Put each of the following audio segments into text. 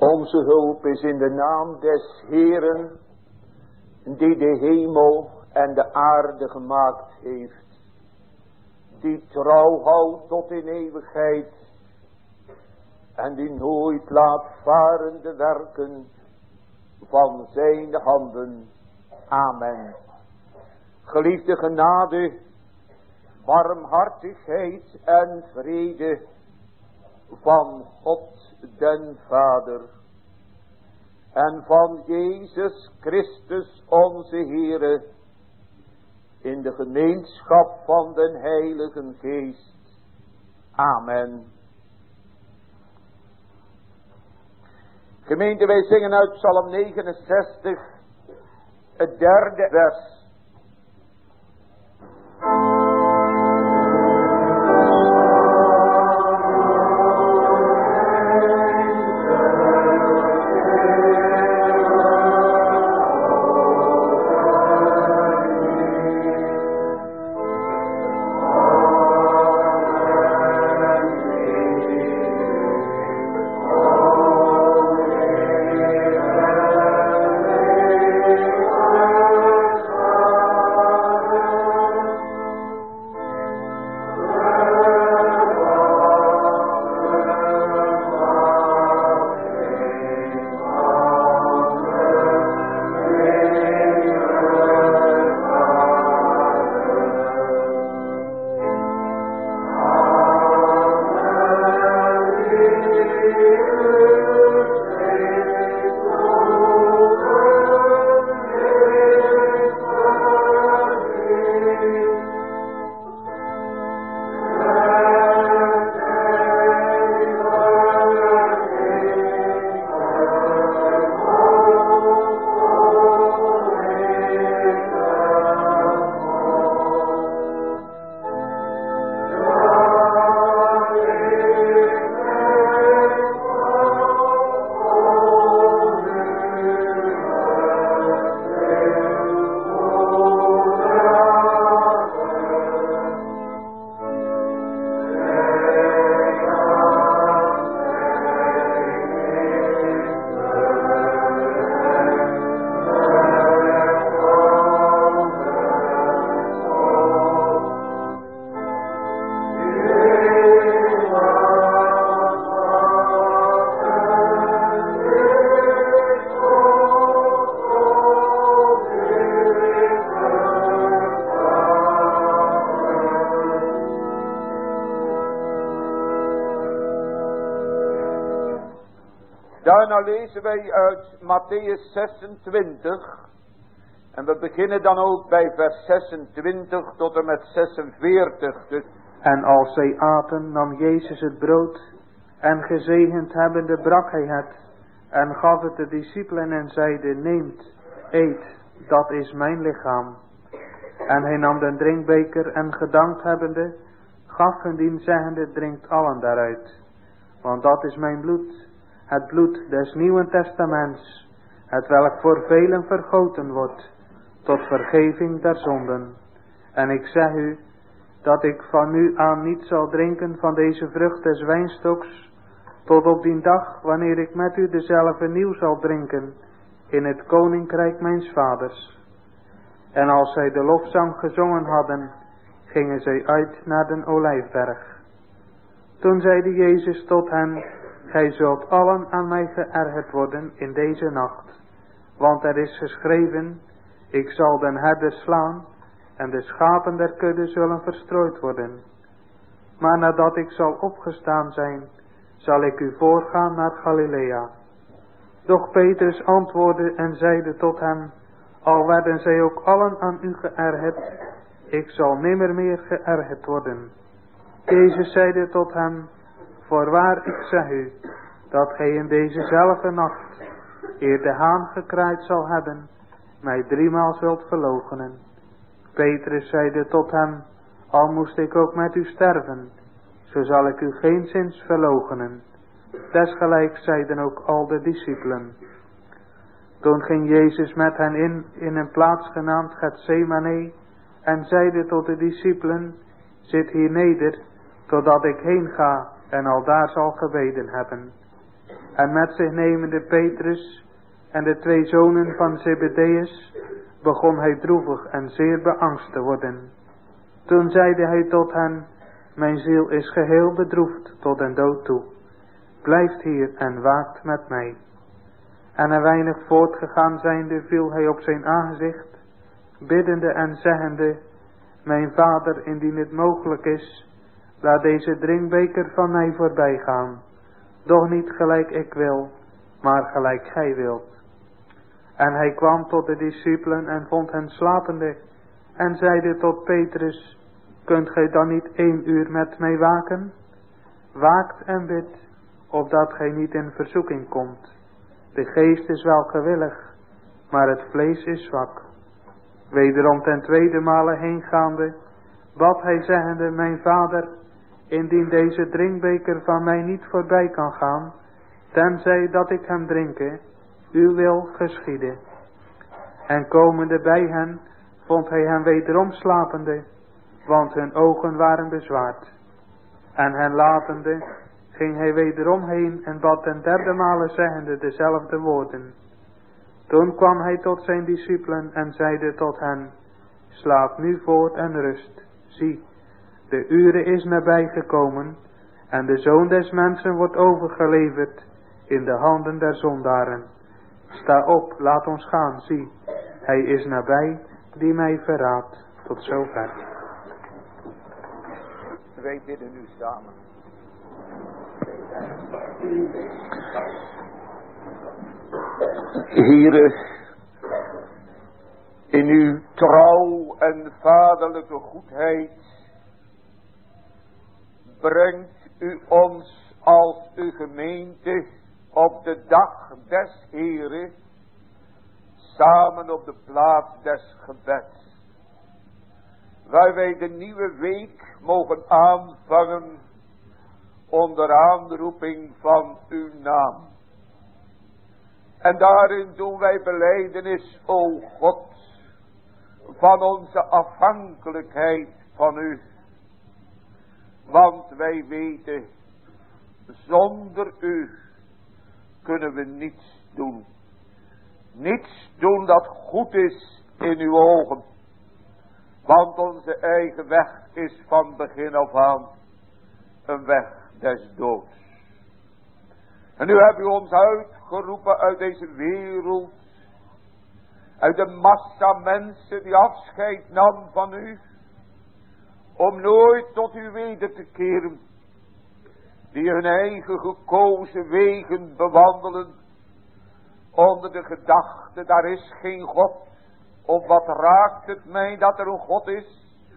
Onze hulp is in de naam des Heeren, die de hemel en de aarde gemaakt heeft, die trouw houdt tot in eeuwigheid en die nooit laat varen de werken van zijn handen. Amen. Geliefde genade, barmhartigheid en vrede van God den Vader en van Jezus Christus onze Heere in de gemeenschap van den Heiligen Geest. Amen. Gemeente, wij zingen uit Psalm 69, het derde vers. Daarna lezen wij uit Mattheüs 26. En we beginnen dan ook bij vers 26 tot en met 46. Dus. En als zij aten, nam Jezus het brood en gezegend hebbende brak hij het en gaf het de discipelen en zeide, neemt, eet, dat is mijn lichaam. En hij nam de drinkbeker en gedankt hebbende, gaf hun dien zeggende, drinkt allen daaruit. Want dat is mijn bloed, het bloed des Nieuwen Testaments, het welk voor velen vergoten wordt, tot vergeving der zonden. En ik zeg u, dat ik van nu aan niet zal drinken van deze vrucht des wijnstoks, tot op die dag, wanneer ik met u dezelfde nieuw zal drinken, in het koninkrijk mijns vaders. En als zij de lofzang gezongen hadden, gingen zij uit naar den Olijfberg. Toen zeide Jezus tot hen, gij zult allen aan mij geërgerd worden in deze nacht. Want er is geschreven, ik zal den herder slaan, en de schapen der kudde zullen verstrooid worden. Maar nadat ik zal opgestaan zijn, zal ik u voorgaan naar Galilea. Doch Petrus antwoordde en zeide tot hem, al werden zij ook allen aan u geërgerd, ik zal nimmer meer geërgerd worden. Jezus zeide tot hem, voorwaar ik zeg u, dat gij in dezezelfde nacht, eer de haan gekraaid zal hebben, mij 3-maal zult verloochenen. Petrus zeide tot hem, al moest ik ook met u sterven, zo zal ik u geenszins verloochenen. Desgelijk zeiden ook al de discipelen. Toen ging Jezus met hen in een plaats genaamd Getsemane, en zeide tot de discipelen, zit hier neder, totdat ik heen ga en aldaar zal gebeden hebben. En met zich nemende Petrus en de 2 zonen van Zebedeus begon hij droevig en zeer beangst te worden. Toen zeide hij tot hen: mijn ziel is geheel bedroefd tot den dood toe. Blijft hier en waakt met mij. En een weinig voortgegaan zijnde viel hij op zijn aangezicht, biddende en zeggende: mijn vader, indien het mogelijk is, laat deze drinkbeker van mij voorbij gaan. Doch niet gelijk ik wil, maar gelijk gij wilt. En hij kwam tot de discipelen en vond hen slapende en zeide tot Petrus: kunt gij dan niet 1 uur met mij waken? Waakt en bidt, opdat gij niet in verzoeking komt. De geest is wel gewillig, maar het vlees is zwak. Wederom ten 2e male heengaande, bad hij zeggende: mijn vader, indien deze drinkbeker van mij niet voorbij kan gaan, tenzij dat ik hem drinke, uw wil geschiede. En komende bij hen, vond hij hen wederom slapende, want hun ogen waren bezwaard. En hen latende, ging hij wederom heen en bad ten 3e male zeggende dezelfde woorden. Toen kwam hij tot zijn discipelen en zeide tot hen: slaap nu voort en rust. Zie, de ure is nabij gekomen en de Zoon des Mensen wordt overgeleverd in de handen der zondaren. Sta op, laat ons gaan, zie, hij is nabij die mij verraadt. Tot zover. Wij bidden nu samen. Heere, in uw trouw en vaderlijke goedheid brengt u ons als uw gemeente op de dag des Heere samen op de plaats des gebeds, waar wij de nieuwe week mogen aanvangen onder aanroeping van uw naam. En daarin doen wij belijdenis, o God, van onze afhankelijkheid van u. Want wij weten, zonder u kunnen we niets doen. Niets doen dat goed is in uw ogen. Want onze eigen weg is van begin af aan een weg des doods. En nu hebt u ons uitgeroepen uit deze wereld, uit de massa mensen die afscheid nam van u, om nooit tot u weder te keren, die hun eigen gekozen wegen bewandelen, onder de gedachte, daar is geen God, of wat raakt het mij dat er een God is?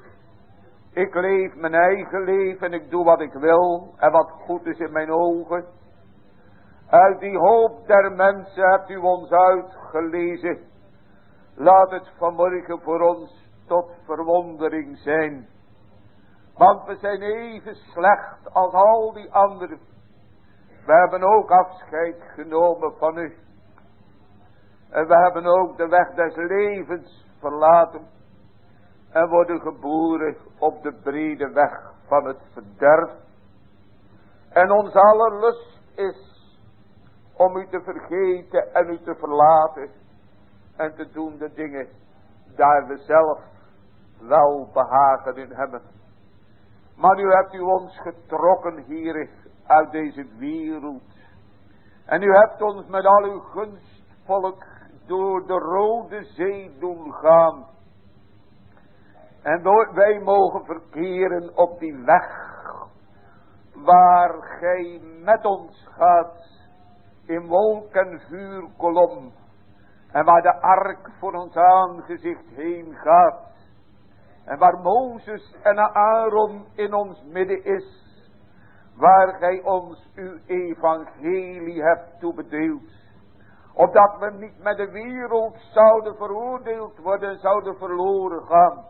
Ik leef mijn eigen leven en ik doe wat ik wil en wat goed is in mijn ogen. Uit die hoop der mensen hebt u ons uitgelezen. Laat het vanmorgen voor ons tot verwondering zijn. Want we zijn even slecht als al die anderen. We hebben ook afscheid genomen van u. En we hebben ook de weg des levens verlaten. En worden geboren op de brede weg van het verderf. En ons aller lust is om u te vergeten en u te verlaten. En te doen de dingen daar we zelf wel behagen in hebben. Maar nu hebt u ons getrokken hier uit deze wereld. En u hebt ons met al uw gunstvolk door de Rode Zee doen gaan. En wij mogen verkeren op die weg waar gij met ons gaat in wolk en vuurkolom. En waar de ark voor ons aangezicht heen gaat. En waar Mozes en Aaron in ons midden is. Waar gij ons uw evangelie hebt toebedeeld. Opdat we niet met de wereld zouden veroordeeld worden en zouden verloren gaan.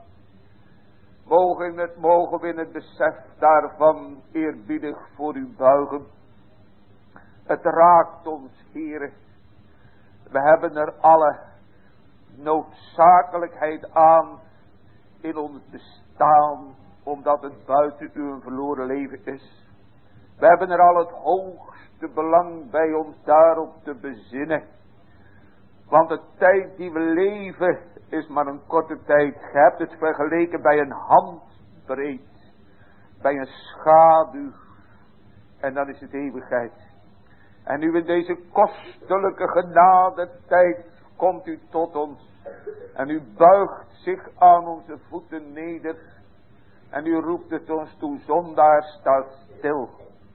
Mogen we in het besef daarvan eerbiedig voor u buigen. Het raakt ons, Heere. We hebben er alle noodzakelijkheid aan in ons bestaan, omdat het buiten u een verloren leven is. We hebben er al het hoogst diepste belang bij ons daarop te bezinnen. Want de tijd die we leven is maar een korte tijd. Je hebt het vergeleken bij een handbreed. Bij een schaduw. En dan is het eeuwigheid. En nu in deze kostelijke genadetijd komt u tot ons. En u buigt zich aan onze voeten neder. En u roept het ons toe, zondaar, sta stil.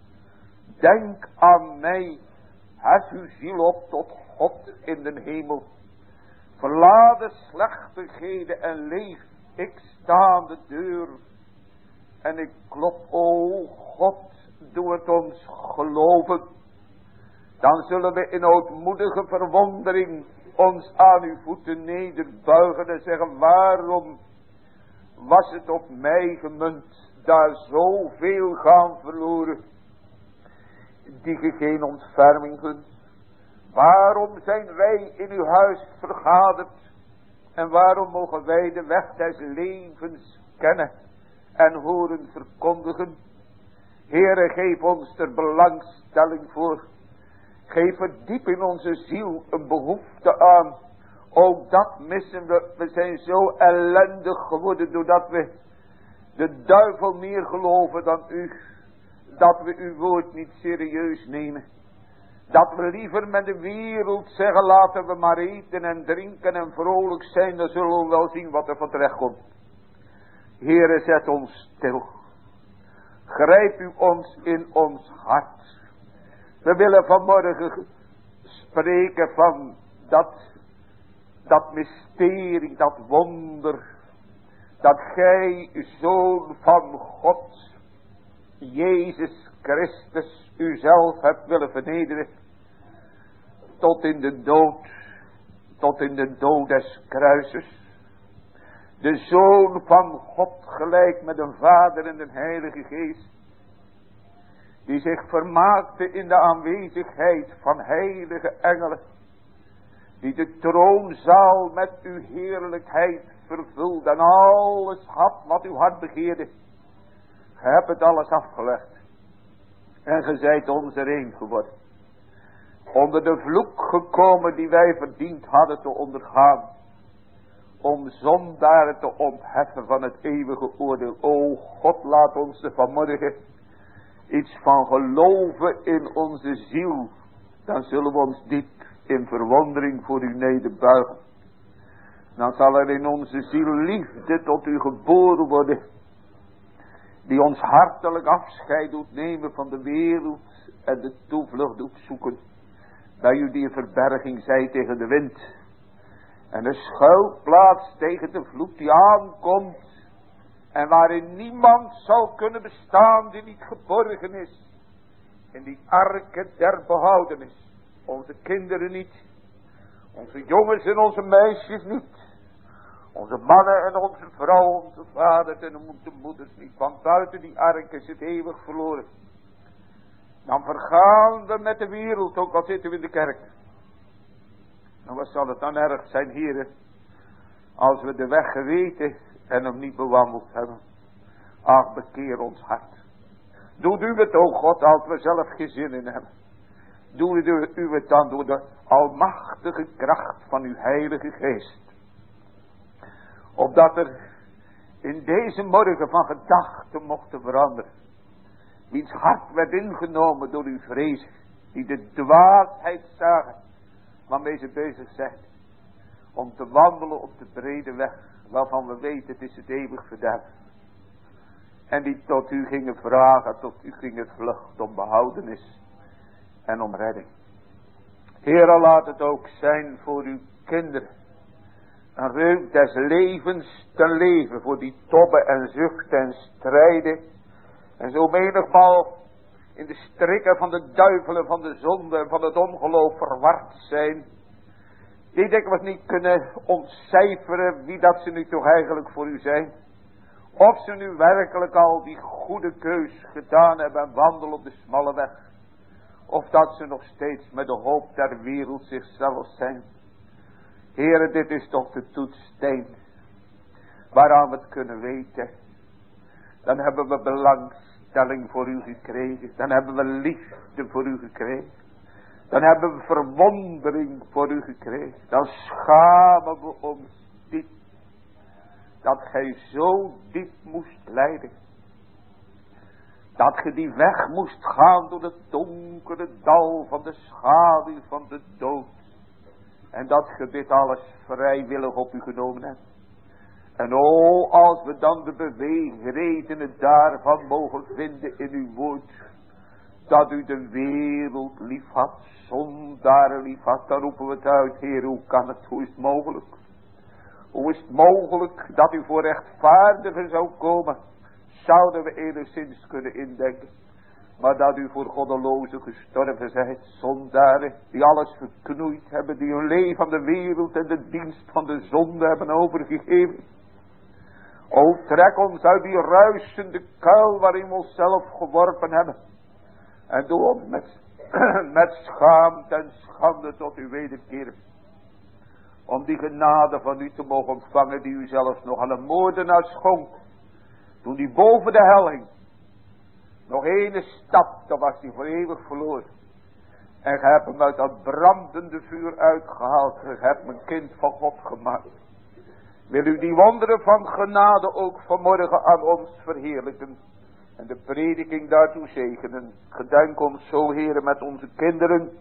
Denk aan mij. Hef uw ziel op tot God in den hemel. Verlaat de slechtigheden en leef. Ik sta aan de deur. En ik klop, o God, doe het ons geloven. Dan zullen we in ootmoedige verwondering ons aan uw voeten nederbuigen en zeggen, waarom was het op mij gemunt, daar zoveel gaan verloren, die ge geen ontferming kunt? Waarom zijn wij in uw huis vergaderd en waarom mogen wij de weg des levens kennen en horen verkondigen? Heere, geef ons er belangstelling voor. Geef er diep in onze ziel een behoefte aan. Ook dat missen we. We zijn zo ellendig geworden doordat we de duivel meer geloven dan u. Dat we uw woord niet serieus nemen. Dat we liever met de wereld zeggen, laten we maar eten en drinken en vrolijk zijn. Dan zullen we wel zien wat er van terecht komt. Heere, zet ons stil. Grijp u ons in ons hart. We willen vanmorgen spreken van dat mysterie, dat wonder. Dat gij, Zoon van God, Jezus Christus, uzelf hebt willen vernederen. Tot in de dood des kruises. De Zoon van God gelijk met een Vader en een Heilige Geest. Die zich vermaakte in de aanwezigheid van heilige engelen. Die de troonzaal met uw heerlijkheid vervulde. En alles had wat uw hart begeerde. Ge hebt het alles afgelegd. En ge zijt onze een geworden. Onder de vloek gekomen die wij verdiend hadden te ondergaan. Om zondaren te ontheffen van het eeuwige oordeel. O God, laat ons er vanmorgen iets van geloven in onze ziel. Dan zullen we ons diep in verwondering voor u nederbuigen. Dan zal er in onze ziel liefde tot u geboren worden. Die ons hartelijk afscheid doet nemen van de wereld. En de toevlucht doet zoeken. Bij u die een verberging zij tegen de wind. En de schuilplaats tegen de vloed die aankomt. En waarin niemand zal kunnen bestaan die niet geborgen is. In die arken der behoudenis. Onze kinderen niet. Onze jongens en onze meisjes niet. Onze mannen en onze vrouwen, onze vaders en onze moeders niet. Want buiten die ark is het eeuwig verloren. Dan vergaan we met de wereld, ook al zitten we in de kerk. En wat zal het dan erg zijn, heren, als we de weg geweten en hem niet bewandeld hebben. Ach, bekeer ons hart. Doe u het, o God, als we zelf geen zin in hebben. Doe u het dan door de almachtige kracht van uw heilige geest. Opdat er in deze morgen van gedachten mochten veranderen. Wiens hart werd ingenomen door uw vrees. Die de dwaasheid zagen waarmee ze bezig zijn. Om te wandelen op de brede weg. Waarvan we weten het is het eeuwig verderf. En die tot u gingen vragen. Tot u gingen vluchten om behoudenis. En om redding. Heere, laat het ook zijn voor uw kinderen. Een reuk des levens te leven. Voor die tobben en zuchten en strijden. En zo menigmaal in de strikken van de duivelen, van de zonde en van het ongeloof verward zijn. Die dikwijls niet kunnen ontcijferen wie dat ze nu toch eigenlijk voor u zijn. Of ze nu werkelijk al die goede keus gedaan hebben en wandelen op de smalle weg. Of dat ze nog steeds met de hoop der wereld zichzelf zijn. Heere, dit is toch de toetssteen waaraan we het kunnen weten. Dan hebben we belangstelling belangstelling voor u gekregen. Dan hebben we liefde voor u gekregen. Dan hebben we verwondering voor u gekregen. Dan schamen we ons diep. Dat gij zo diep moest lijden. Dat ge die weg moest gaan door het donkere dal van de schaduw van de dood. En dat ge dit alles vrijwillig op u genomen hebt. En als we dan de beweegredenen daarvan mogen vinden in uw woord. Dat u de wereld lief had, zondaren lief had, dan roepen we het uit. Heer, hoe kan het, hoe is het mogelijk? Hoe is het mogelijk dat u voor rechtvaardigen zou komen? Zouden we enigszins kunnen indenken. Maar dat u voor goddelozen gestorven zijt, zondaren die alles verknoeid hebben, die hun leven aan de wereld en de dienst van de zonde hebben overgegeven. O, trek ons uit die ruisende kuil waarin we onszelf geworpen hebben. En doe ons met schaamte en schande tot uw wederkeer. Om die genade van u te mogen ontvangen die u zelfs nog aan een moordenaar schonk. Toen die boven de hel hing. Nog ene stap, dan was hij voor eeuwig verloren. En gij hebt hem uit dat brandende vuur uitgehaald. Gij hebt mijn kind van God gemaakt. Wil u die wonderen van genade ook vanmorgen aan ons verheerlijken. En de prediking daartoe zegenen. Gedenk ons zo, Heere, met onze kinderen.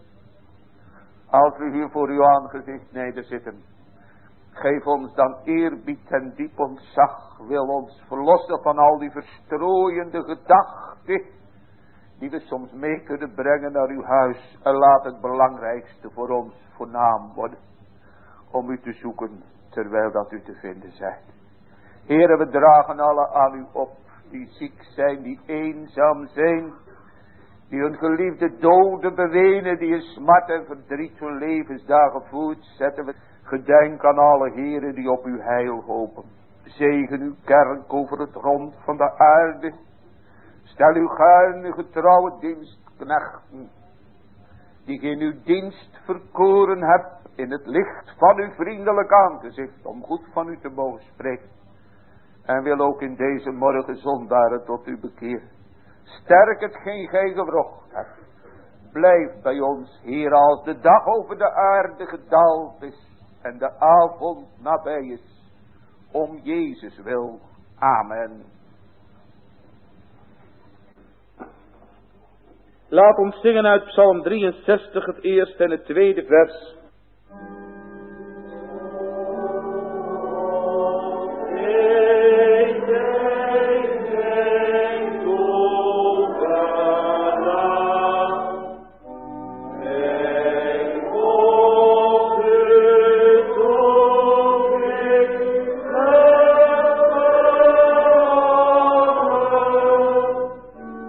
Als we hier voor uw aangezicht nederzitten. Geef ons dan eerbied en diep ontzag. Wil ons verlossen van al die verstrooiende gedachten. Die we soms mee kunnen brengen naar uw huis. En laat het belangrijkste voor ons voornaam worden. Om u te zoeken terwijl dat u te vinden zijt. Heere, we dragen alle aan u op. Die ziek zijn, die eenzaam zijn. Die hun geliefde doden bewenen. Die in smart en verdriet hun levensdagen voortzetten. We gedenk aan alle heren die op uw heil hopen. Zegen uw kerk over het rond van de aarde. Stel uw gaarne getrouwe dienstknechten. Die in uw dienst verkoren hebt. In het licht van uw vriendelijk aangezicht. Om goed van u te mogen spreken. En wil ook in deze morgen zondaren tot u bekeren. Sterk hetgeen gij gewrocht hebt. Blijf bij ons, Heer, als de dag over de aarde gedaald is. En de avond nabij is. Om Jezus wil. Amen. Laat ons zingen uit Psalm 63, het eerste en het tweede vers.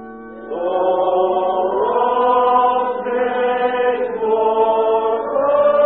Oh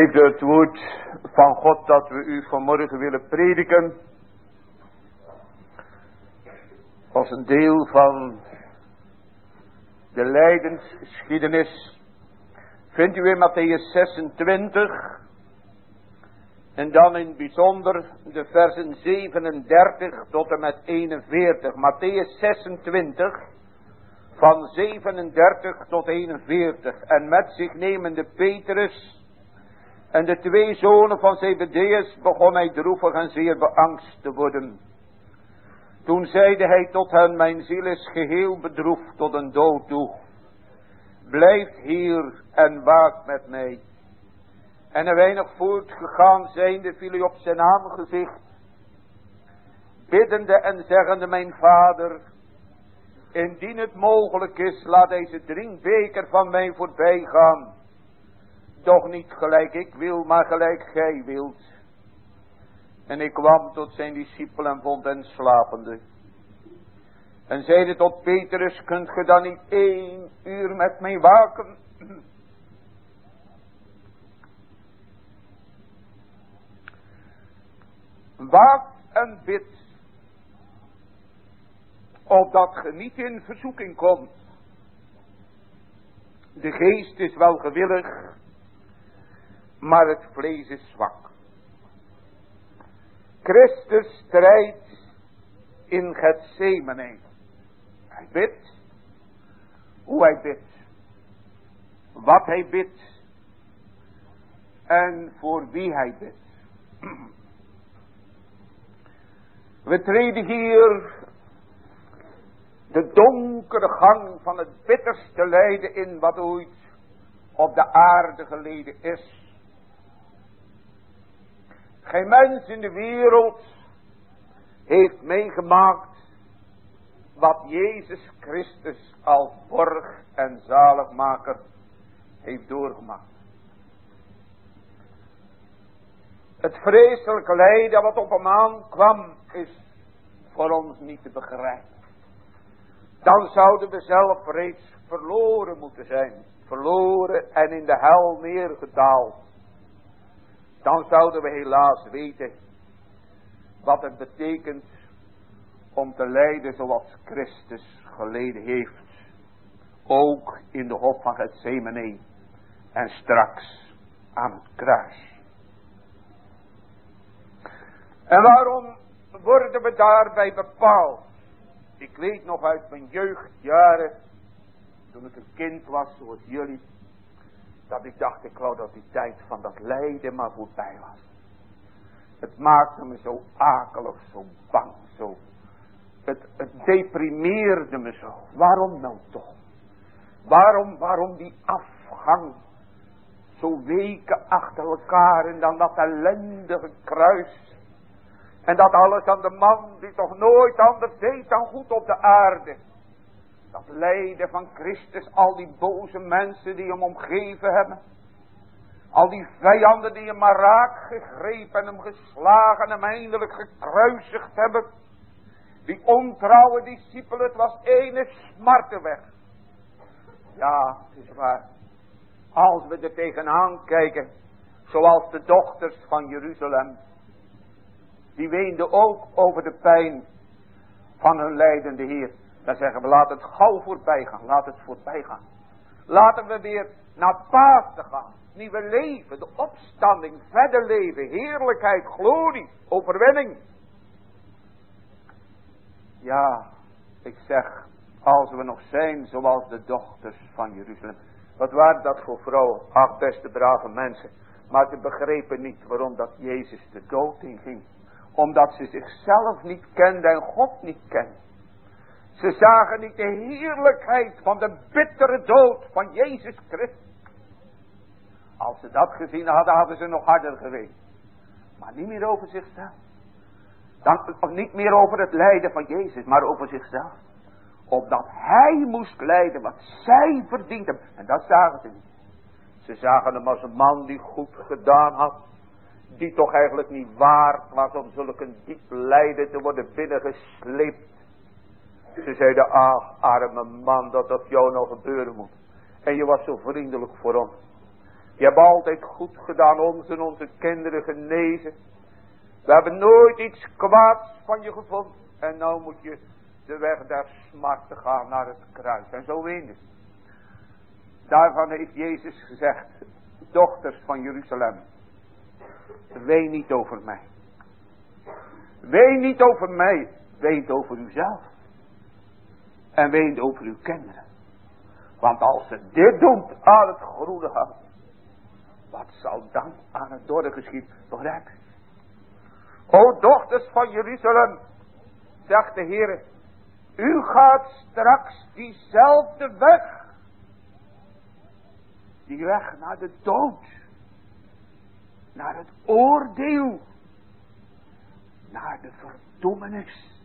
Geliefde, het woord van God dat we u vanmorgen willen prediken, als een deel van de lijdensgeschiedenis, vindt u in Mattheüs 26 en dan in het bijzonder de versen 37 tot en met 41. Mattheüs 26 van 37 tot 41. En met zich nemende Petrus en de twee zonen van Zebedeus begon hij droevig en zeer beangst te worden. Toen zeide hij tot hen: mijn ziel is geheel bedroefd tot een dood toe. Blijft hier en waakt met mij. En een weinig voortgegaan zijnde viel hij op zijn aangezicht, biddende en zeggende: mijn vader, indien het mogelijk is, laat deze drinkbeker van mij voorbij gaan. Doch niet gelijk ik wil, maar gelijk gij wilt. En ik kwam tot zijn discipel en vond hen slapende. En zeide tot Petrus: kunt ge dan niet 1 uur met mij waken? Waak en bid, opdat ge niet in verzoeking komt. De geest is wel gewillig, maar het vlees is zwak. Christus strijdt in Getsemane. Hij bidt, hoe hij bidt, wat hij bidt en voor wie hij bidt. We treden hier de donkere gang van het bitterste lijden in wat ooit op de aarde geleden is. Geen mens in de wereld heeft meegemaakt wat Jezus Christus als borg en zaligmaker heeft doorgemaakt. Het vreselijke lijden wat op hem aankwam is voor ons niet te begrijpen. Dan zouden we zelf reeds verloren moeten zijn. Verloren en in de hel neergedaald. Dan zouden we helaas weten wat het betekent om te lijden zoals Christus geleden heeft. Ook in de hof van Getsemane en straks aan het kruis. En waarom worden we daarbij bepaald? Ik weet nog uit mijn jeugdjaren, toen ik een kind was zoals jullie, dat ik dacht, ik wou dat die tijd van dat lijden maar voorbij was. Het maakte me zo akelig, zo bang, zo. Het deprimeerde me zo. Waarom nou toch? Waarom die afgang? Zo weken achter elkaar en dan dat ellendige kruis. En dat alles aan de man die toch nooit anders deed dan goed op de aarde. Dat lijden van Christus, al die boze mensen die hem omgeven hebben. Al die vijanden die hem maar raak gegrepen en hem geslagen en hem eindelijk gekruisigd hebben. Die ontrouwe discipelen, het was ene smartenweg. Ja, het is waar. Als we er tegenaan kijken, zoals de dochters van Jeruzalem. Die weenden ook over de pijn van hun lijdende Heer. Dan zeggen we, laat het gauw voorbij gaan. Laat het voorbij gaan. Laten we weer naar Pasen gaan. Nieuwe leven, de opstanding, verder leven, heerlijkheid, glorie, overwinning. Ja, ik zeg, als we nog zijn zoals de dochters van Jeruzalem. Wat waren dat voor vrouwen? Ach, beste brave mensen. Maar ze begrepen niet waarom dat Jezus de dood inging. Omdat ze zichzelf niet kenden en God niet kenden. Ze zagen niet de heerlijkheid van de bittere dood van Jezus Christus. Als ze dat gezien hadden, hadden ze nog harder geweest. Maar niet meer over zichzelf. Dan niet meer over het lijden van Jezus, maar over zichzelf. Opdat hij moest lijden wat zij verdiend hebben. En dat zagen ze niet. Ze zagen hem als een man die goed gedaan had. Die toch eigenlijk niet waard was om zulk een diep lijden te worden binnengesleept. Ze zeiden, ach arme man, dat jou nou gebeuren moet. En je was zo vriendelijk voor ons. Je hebt altijd goed gedaan, ons en onze kinderen genezen. We hebben nooit iets kwaads van je gevonden. En nou moet je de weg der smarten gaan naar het kruis. En zo weinig. Daarvan heeft Jezus gezegd, dochters van Jeruzalem, ween niet over mij. Ween niet over mij, weent over uzelf. En weent over uw kinderen. Want als ze dit doet aan het groene hout, wat zal dan aan het dorre geschieden? Begrijp je? O dochters van Jeruzalem, zegt de Heer, u gaat straks diezelfde weg. Die weg naar de dood. Naar het oordeel. Naar de verdoemenis.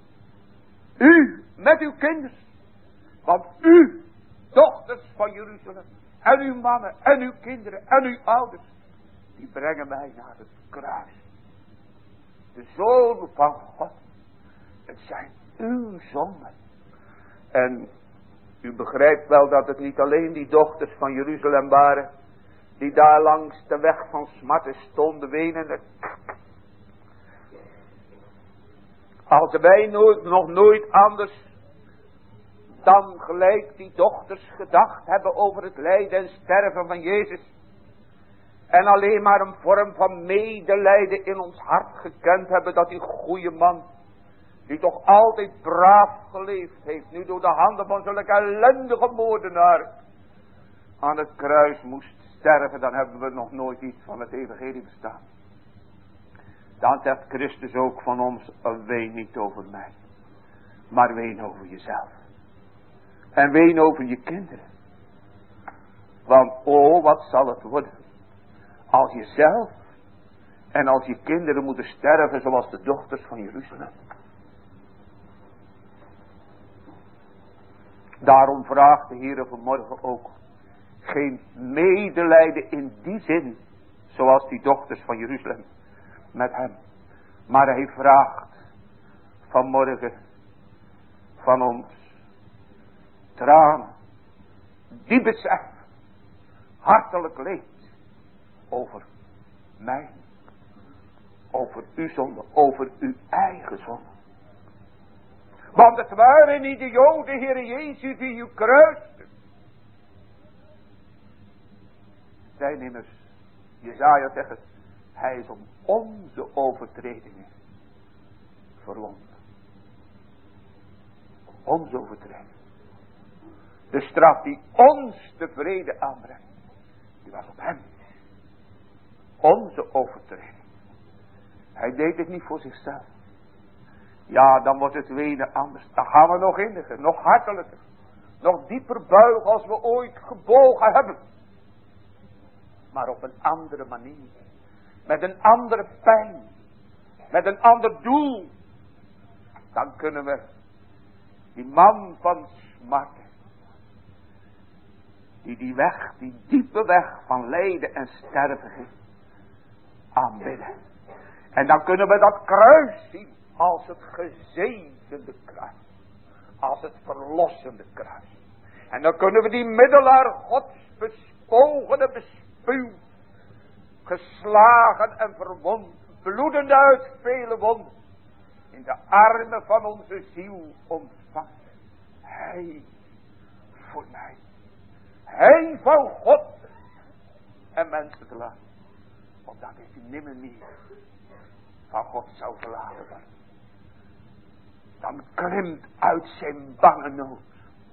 U met uw kinderen. Want u, dochters van Jeruzalem. En uw mannen en uw kinderen en uw ouders. Die brengen mij naar het kruis. De Zoon van God. Het zijn uw zonden. En u begrijpt wel dat het niet alleen die dochters van Jeruzalem waren. Die daar langs de weg van smarten stonden wenende. Als wij nog nooit anders dan gelijk die dochters gedacht hebben over het lijden en sterven van Jezus. En alleen maar een vorm van medelijden in ons hart gekend hebben, dat die goede man, die toch altijd braaf geleefd heeft, nu door de handen van zulke ellendige moordenaar aan het kruis moest sterven, dan hebben we nog nooit iets van het evangelie verstaan. Dan zegt Christus ook van ons, ween niet over mij, maar ween over jezelf. En ween over je kinderen. Want wat zal het worden als jezelf en als je kinderen moeten sterven zoals de dochters van Jeruzalem. Daarom vraagt de Heer vanmorgen ook geen medelijden in die zin, zoals die dochters van Jeruzalem met hem. Maar hij vraagt vanmorgen van ons tranen, die besef, hartelijk leed over mij, over uw zonde, over uw eigen zonde. Want het waren niet de Joden, Heer Jezus, die u kruisten. Zijn immers, Jesaja zegt het, hij is om onze overtredingen verwond. Onze overtreding. De straf die ons de vrede aanbrengt, die was op hem. Onze overtreding. Hij deed het niet voor zichzelf. Ja, dan wordt het wenen anders. Dan gaan we nog inniger, nog hartelijker, nog dieper buigen als we ooit gebogen hebben. Maar op een andere manier. Met een andere pijn. Met een ander doel. Dan kunnen we die man van smarten, die weg, die diepe weg van lijden en sterven ging, aanbidden. En dan kunnen we dat kruis zien als het gezegende kruis. Als het verlossende kruis. En dan kunnen we die middelaar Gods bespogen, bespuwd, geslagen en verwond, bloedend uit vele wonden, in de armen van onze ziel ontvangen. Hij voor mij. Hij van God en mensen te laten. Opdat ik nimmer meer van God zou verlaten worden. Dan klimt uit zijn bange nood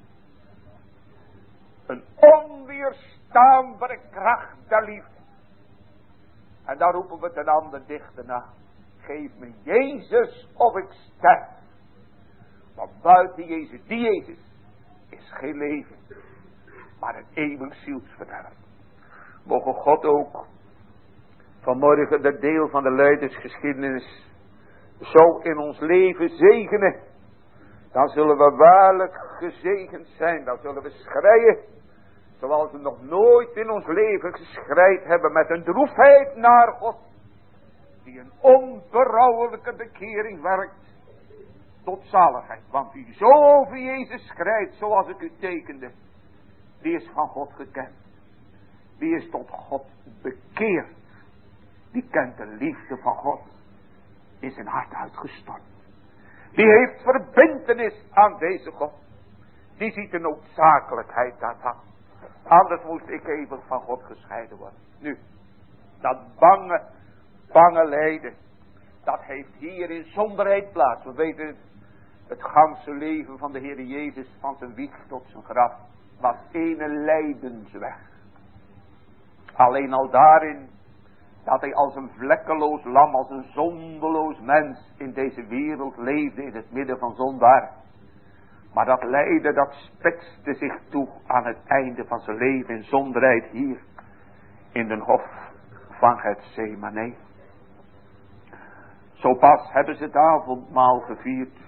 een onweerstaanbare kracht der liefde. En dan roepen we ten ander dichter na. Geef me Jezus of ik sterf. Want buiten Jezus, die Jezus, is geen leven, maar een eeuwig zielsverderf. Mogen God ook vanmorgen dat deel van de leidersgeschiedenis zo in ons leven zegenen. Dan zullen we waarlijk gezegend zijn. Dan zullen we schreien zoals we nog nooit in ons leven geschreid hebben, met een droefheid naar God, die een onberouwelijke bekering werkt tot zaligheid. Want wie zo over Jezus schrijdt, zoals ik u tekende, die is van God gekend. Wie is tot God bekeerd. Die kent de liefde van God. In zijn hart uitgestort. Die heeft verbintenis aan deze God. Die ziet de noodzakelijkheid daarvan. Anders moest ik eeuwig van God gescheiden worden. Nu, dat bange lijden. Dat heeft hier in somberheid plaats. We weten het ganse leven van de Heer Jezus. Van zijn wieg tot zijn graf. Was ene lijdensweg. Alleen al daarin. Dat hij als een vlekkeloos lam. Als een zondeloos mens. In deze wereld leefde. In het midden van zondaar. Maar dat lijden, dat spitste zich toe aan het einde van zijn leven in zonderheid hier. In de hof van Getsemane. Zo pas hebben ze het avondmaal gevierd.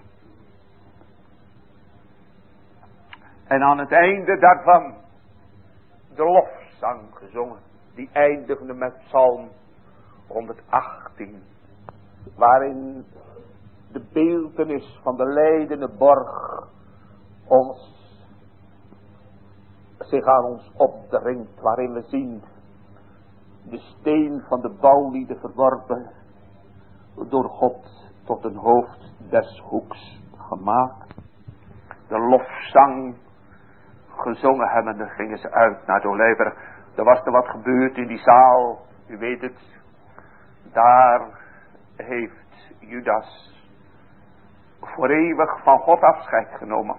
En aan het einde daarvan de lofzang gezongen. Die eindigde met Psalm 118. Waarin de beeltenis van de lijdende borg zich aan ons opdringt. Waarin we zien de steen van de bouwlieden verworpen. Door God tot een hoofd des hoeks gemaakt. De lofzang gezongen hebben. Dan gingen ze uit naar de Olijfberg. Er was er wat gebeurd in die zaal. U weet het. Daar heeft Judas voor eeuwig van God afscheid genomen.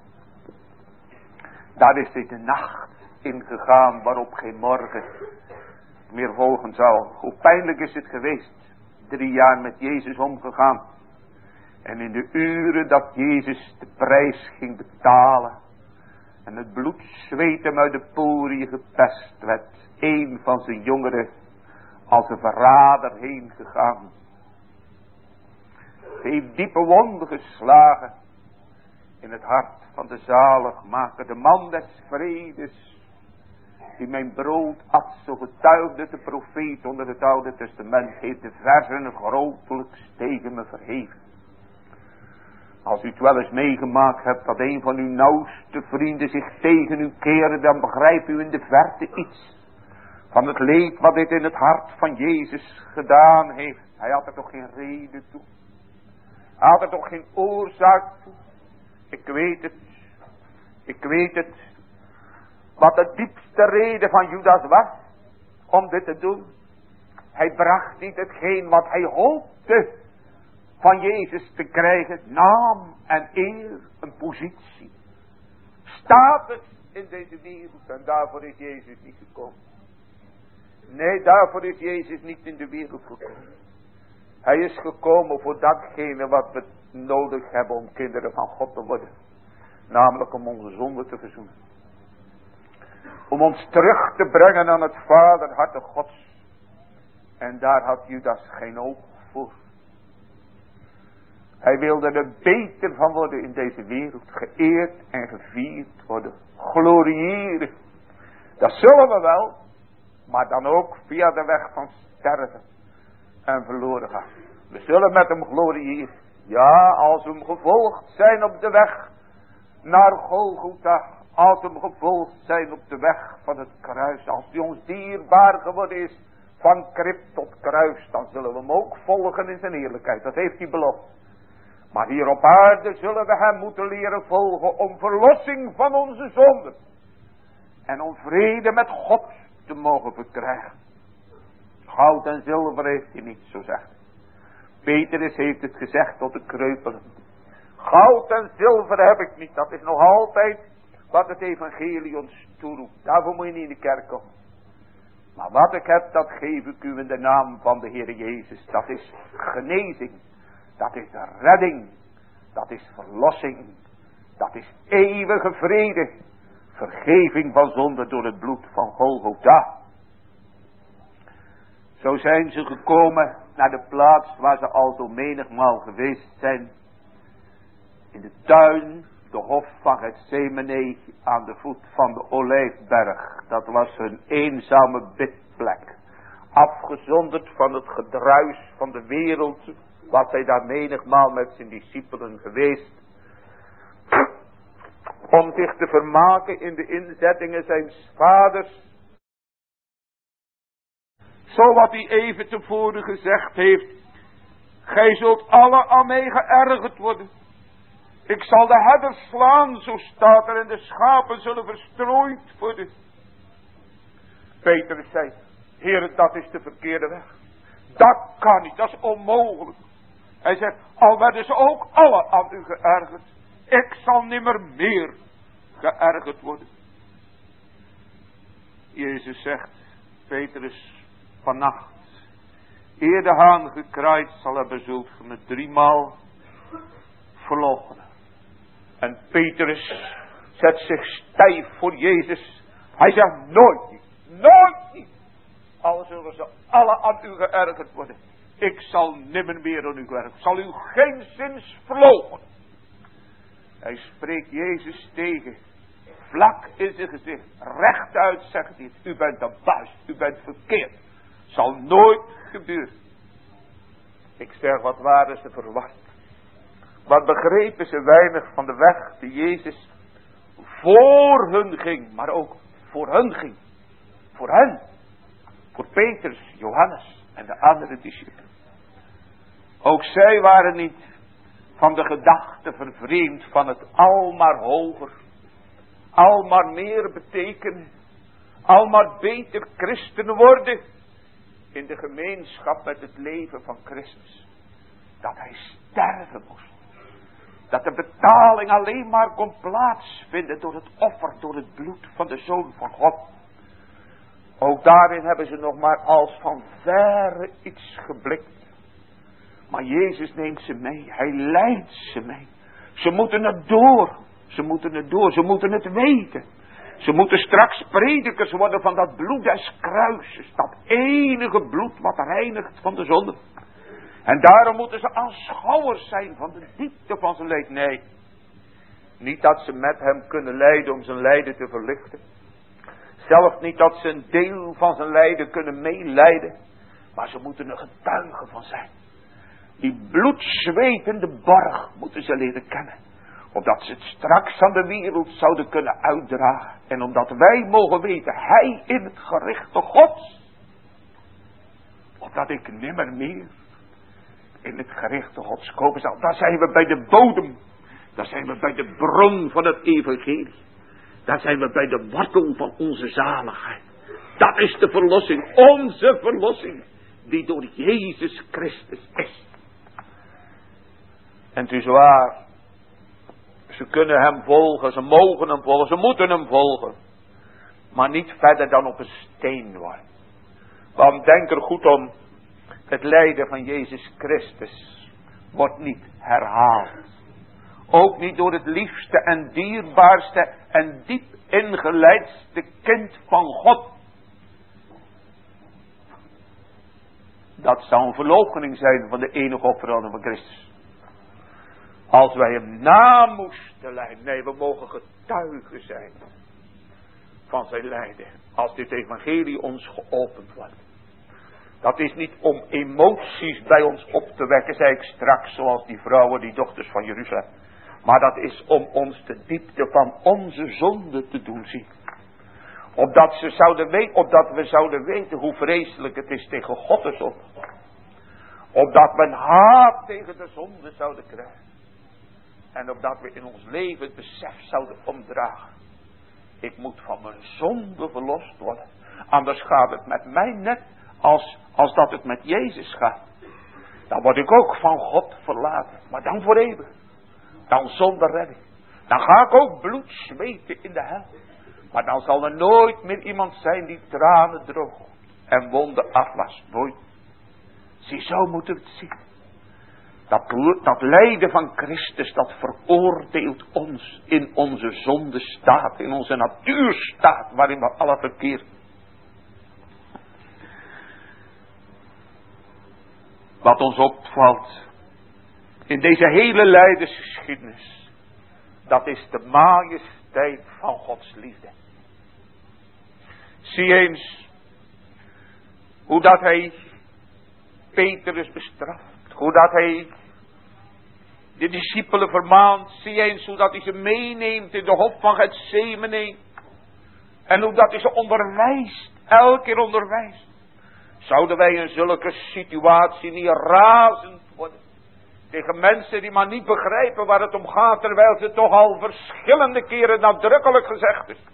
Daar is hij de nacht ingegaan waarop geen morgen meer volgen zal. Hoe pijnlijk is het geweest. 3 jaar met Jezus omgegaan. En in de uren dat Jezus de prijs ging betalen. En het bloed zweet hem uit de poriën gepest werd. Een van zijn jongeren als een verrader heen gegaan. Heeft diepe wonden geslagen. In het hart van de zaligmaker. De man des vredes. Die mijn brood at, zo getuigde de profeet onder het Oude Testament. Heeft de verzen grotelijks tegen me verheven. Als u het wel eens meegemaakt hebt dat een van uw nauwste vrienden zich tegen u keren. Dan begrijpt u in de verte iets. Van het leed wat dit in het hart van Jezus gedaan heeft. Hij had er toch geen reden toe. Hij had er toch geen oorzaak toe. Ik weet het. Ik weet het. Wat de diepste reden van Judas was. Om dit te doen. Hij bracht niet hetgeen wat hij hoopte. Van Jezus te krijgen. Naam en eer. Een positie. Status in deze wereld. En daarvoor is Jezus niet gekomen. Nee, daarvoor is Jezus niet in de wereld gekomen. Hij is gekomen voor datgene wat we nodig hebben om kinderen van God te worden. Namelijk om onze zonde te verzoenen. Om ons terug te brengen aan het vaderharte Gods. En daar had Judas geen oog voor. Hij wilde er beter van worden in deze wereld. Geëerd en gevierd worden. Gloriëren. Dat zullen we wel. Maar dan ook via de weg van sterven. En verloren gaan. We zullen met hem gloriëren. Ja, als we hem gevolgd zijn op de weg naar Golgotha. Als we hem gevolgd zijn op de weg van het kruis. Als hij ons dierbaar geworden is van krib tot kruis. Dan zullen we hem ook volgen in zijn heerlijkheid. Dat heeft hij beloofd. Maar hier op aarde zullen we hem moeten leren volgen om verlossing van onze zonden. En om vrede met God te mogen verkrijgen. Goud en zilver heeft hij niet, zo zegt. Petrus heeft het gezegd tot de kreupelen. Goud en zilver heb ik niet. Dat is nog altijd wat het evangelie ons toeroept. Daarvoor moet je niet in de kerk komen. Maar wat ik heb, dat geef ik u in de naam van de Heer Jezus. Dat is genezing. Dat is redding. Dat is verlossing. Dat is eeuwige vrede. Vergeving van zonde door het bloed van Golgotha. Zo zijn ze gekomen naar de plaats waar ze al zo menigmaal geweest zijn. In de tuin, de hof van Getsemane, aan de voet van de Olijfberg. Dat was hun eenzame bidplek. Afgezonderd van het gedruis van de wereld, was hij daar menigmaal met zijn discipelen geweest. Om zich te vermaken in de inzettingen zijns vaders. Zo wat hij even tevoren gezegd heeft. Gij zult alle aan mij geërgerd worden. Ik zal de herders slaan, zo staat er, en de schapen zullen verstrooid worden. Petrus zei, Heere, dat is de verkeerde weg. Dat kan niet, dat is onmogelijk. Hij zegt, al werden ze ook alle aan u geërgerd, ik zal nimmer meer geërgerd worden. Jezus zegt, Petrus, vannacht, eer de haan gekraaid zal hebben, zult ge me 3 maal verloochenen. En Petrus zet zich stijf voor Jezus. Hij zegt, nooit niet, nooit niet. Al zullen ze alle aan u geërgerd worden, ik zal nimmer meer aan u geërgerd. Ik zal u geen zins verloochenen. Hij spreekt Jezus tegen, vlak in zijn gezicht, rechtuit zegt hij, u bent een buis, u bent verkeerd. Zal nooit gebeuren. Ik zeg, wat waren ze verward. Wat begrepen ze weinig van de weg die Jezus voor hun ging, maar ook voor hun ging. Voor hen. Voor Petrus, Johannes en de andere discipelen. Ook zij waren niet van de gedachte vervreemd van het al maar hoger, al maar meer betekenen, al maar beter christen worden in de gemeenschap met het leven van Christus. Dat hij sterven moest. Dat de betaling alleen maar kon plaatsvinden door het offer, door het bloed van de Zoon van God. Ook daarin hebben ze nog maar als van verre iets geblikt. Maar Jezus neemt ze mee. Hij leidt ze mee. Ze moeten het door. Ze moeten het door. Ze moeten het weten. Ze moeten straks predikers worden van dat bloed des kruises. Dat enige bloed wat reinigt van de zonde. En daarom moeten ze aanschouwers zijn van de diepte van zijn leed. Nee. Niet dat ze met hem kunnen lijden om zijn lijden te verlichten. Zelfs niet dat ze een deel van zijn lijden kunnen meelijden. Maar ze moeten er getuige van zijn. Die bloedzwetende borg moeten ze leren kennen. Opdat ze het straks aan de wereld zouden kunnen uitdragen. En omdat wij mogen weten, hij in het gerichte Gods. Opdat ik nimmer meer in het gerichte Gods komen zal. Daar zijn we bij de bodem. Daar zijn we bij de bron van het evangelie. Daar zijn we bij de wortel van onze zaligheid. Dat is de verlossing. Onze verlossing. Die door Jezus Christus is. En het is waar. Ze kunnen hem volgen. Ze mogen hem volgen. Ze moeten hem volgen. Maar niet verder dan op een steenworp. Want denk er goed om. Het lijden van Jezus Christus wordt niet herhaald. Ook niet door het liefste en dierbaarste en diep ingeleidste kind van God. Dat zou een verloochening zijn van de enige offerande van Christus. Als wij hem na moesten lijden. Nee, we mogen getuigen zijn van zijn lijden. Als dit evangelie ons geopend wordt. Dat is niet om emoties bij ons op te wekken, zei ik straks, zoals die vrouwen, die dochters van Jeruzalem. Maar dat is om ons de diepte van onze zonde te doen zien. Opdat we zouden weten hoe vreselijk het is tegen God de zonde. Opdat we een haat tegen de zonde zouden krijgen. En opdat we in ons leven het besef zouden omdragen. Ik moet van mijn zonde verlost worden. Anders gaat het met mij net als dat het met Jezus gaat. Dan word ik ook van God verlaten. Maar dan voor eeuwig. Dan zonder redding. Dan ga ik ook bloed zweten in de hel. Maar dan zal er nooit meer iemand zijn die tranen droog en wonden afwast. Nooit. Zie, zo moeten we het zien. Dat lijden van Christus, dat veroordeelt ons in onze zondestaat, in onze natuurstaat, waarin we alle verkeerd. Wat ons opvalt in deze hele lijdensgeschiedenis, dat is de majesteit van Gods liefde. Zie eens hoe dat hij Petrus bestraft, hoe dat hij de discipelen vermaant. Zie eens hoe dat hij ze meeneemt in de hof van Getsemane. En hoe dat hij ze onderwijst, elke keer onderwijst. Zouden wij in zulke situatie niet razend worden? Tegen mensen die maar niet begrijpen waar het om gaat, terwijl ze toch al verschillende keren nadrukkelijk gezegd is.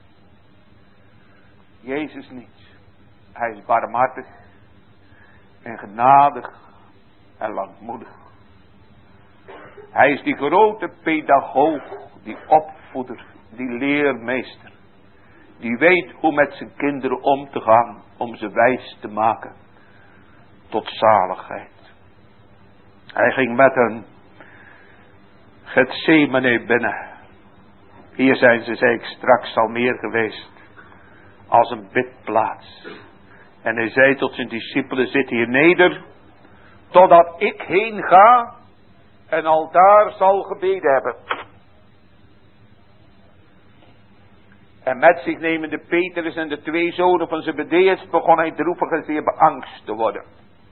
Jezus niet. Hij is barmhartig en genadig en langmoedig. Hij is die grote pedagoog, die opvoeder, die leermeester. Die weet hoe met zijn kinderen om te gaan, om ze wijs te maken tot zaligheid. Hij ging met een Getsemane binnen. Hier zijn ze, zei ik straks, al meer geweest. Als een bidplaats. En hij zei tot zijn discipelen, zit hier neder, totdat ik heen ga en al daar zal gebeden hebben. En met zich nemende Petrus en de 2 zonen van Zebedeus begon hij droevig en zeer beangst te worden.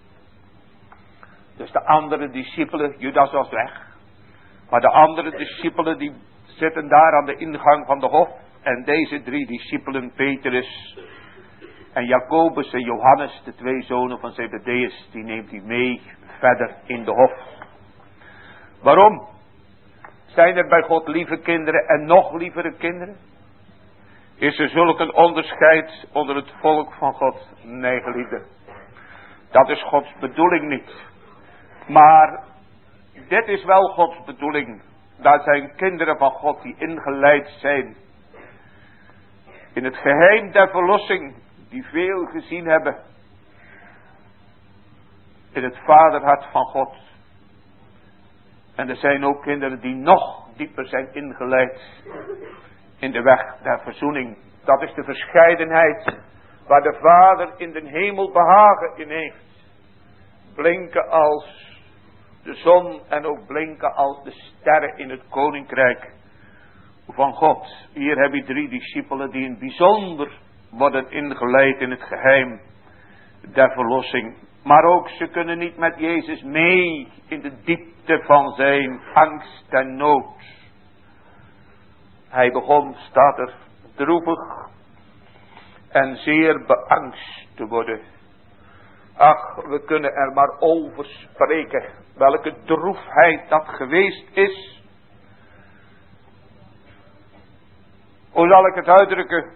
Dus de andere discipelen, Judas was weg. Maar de andere discipelen die zitten daar aan de ingang van de hof. En deze 3 discipelen, Petrus en Jacobus en Johannes, de 2 zonen van Zebedeus, die neemt hij mee verder in de hof. Waarom? Zijn er bij God lieve kinderen en nog lievere kinderen? Is er zulk een onderscheid onder het volk van God? Nee, geliefde. Dat is Gods bedoeling niet. Maar dit is wel Gods bedoeling. Dat zijn kinderen van God die ingeleid zijn in het geheim der verlossing, die veel gezien hebben in het vaderhart van God. En er zijn ook kinderen die nog dieper zijn ingeleid in de weg der verzoening. Dat is de verscheidenheid waar de Vader in de hemel behagen in heeft. Blinken als de zon en ook blinken als de sterren in het koninkrijk van God. Hier heb je 3 discipelen die in bijzonder worden ingeleid in het geheim der verlossing. Maar ook ze kunnen niet met Jezus mee in de diepte van zijn angst en nood. Hij begon, staat er, droevig en zeer beangst te worden. Ach, we kunnen er maar over spreken. Welke droefheid dat geweest is. Hoe zal ik het uitdrukken?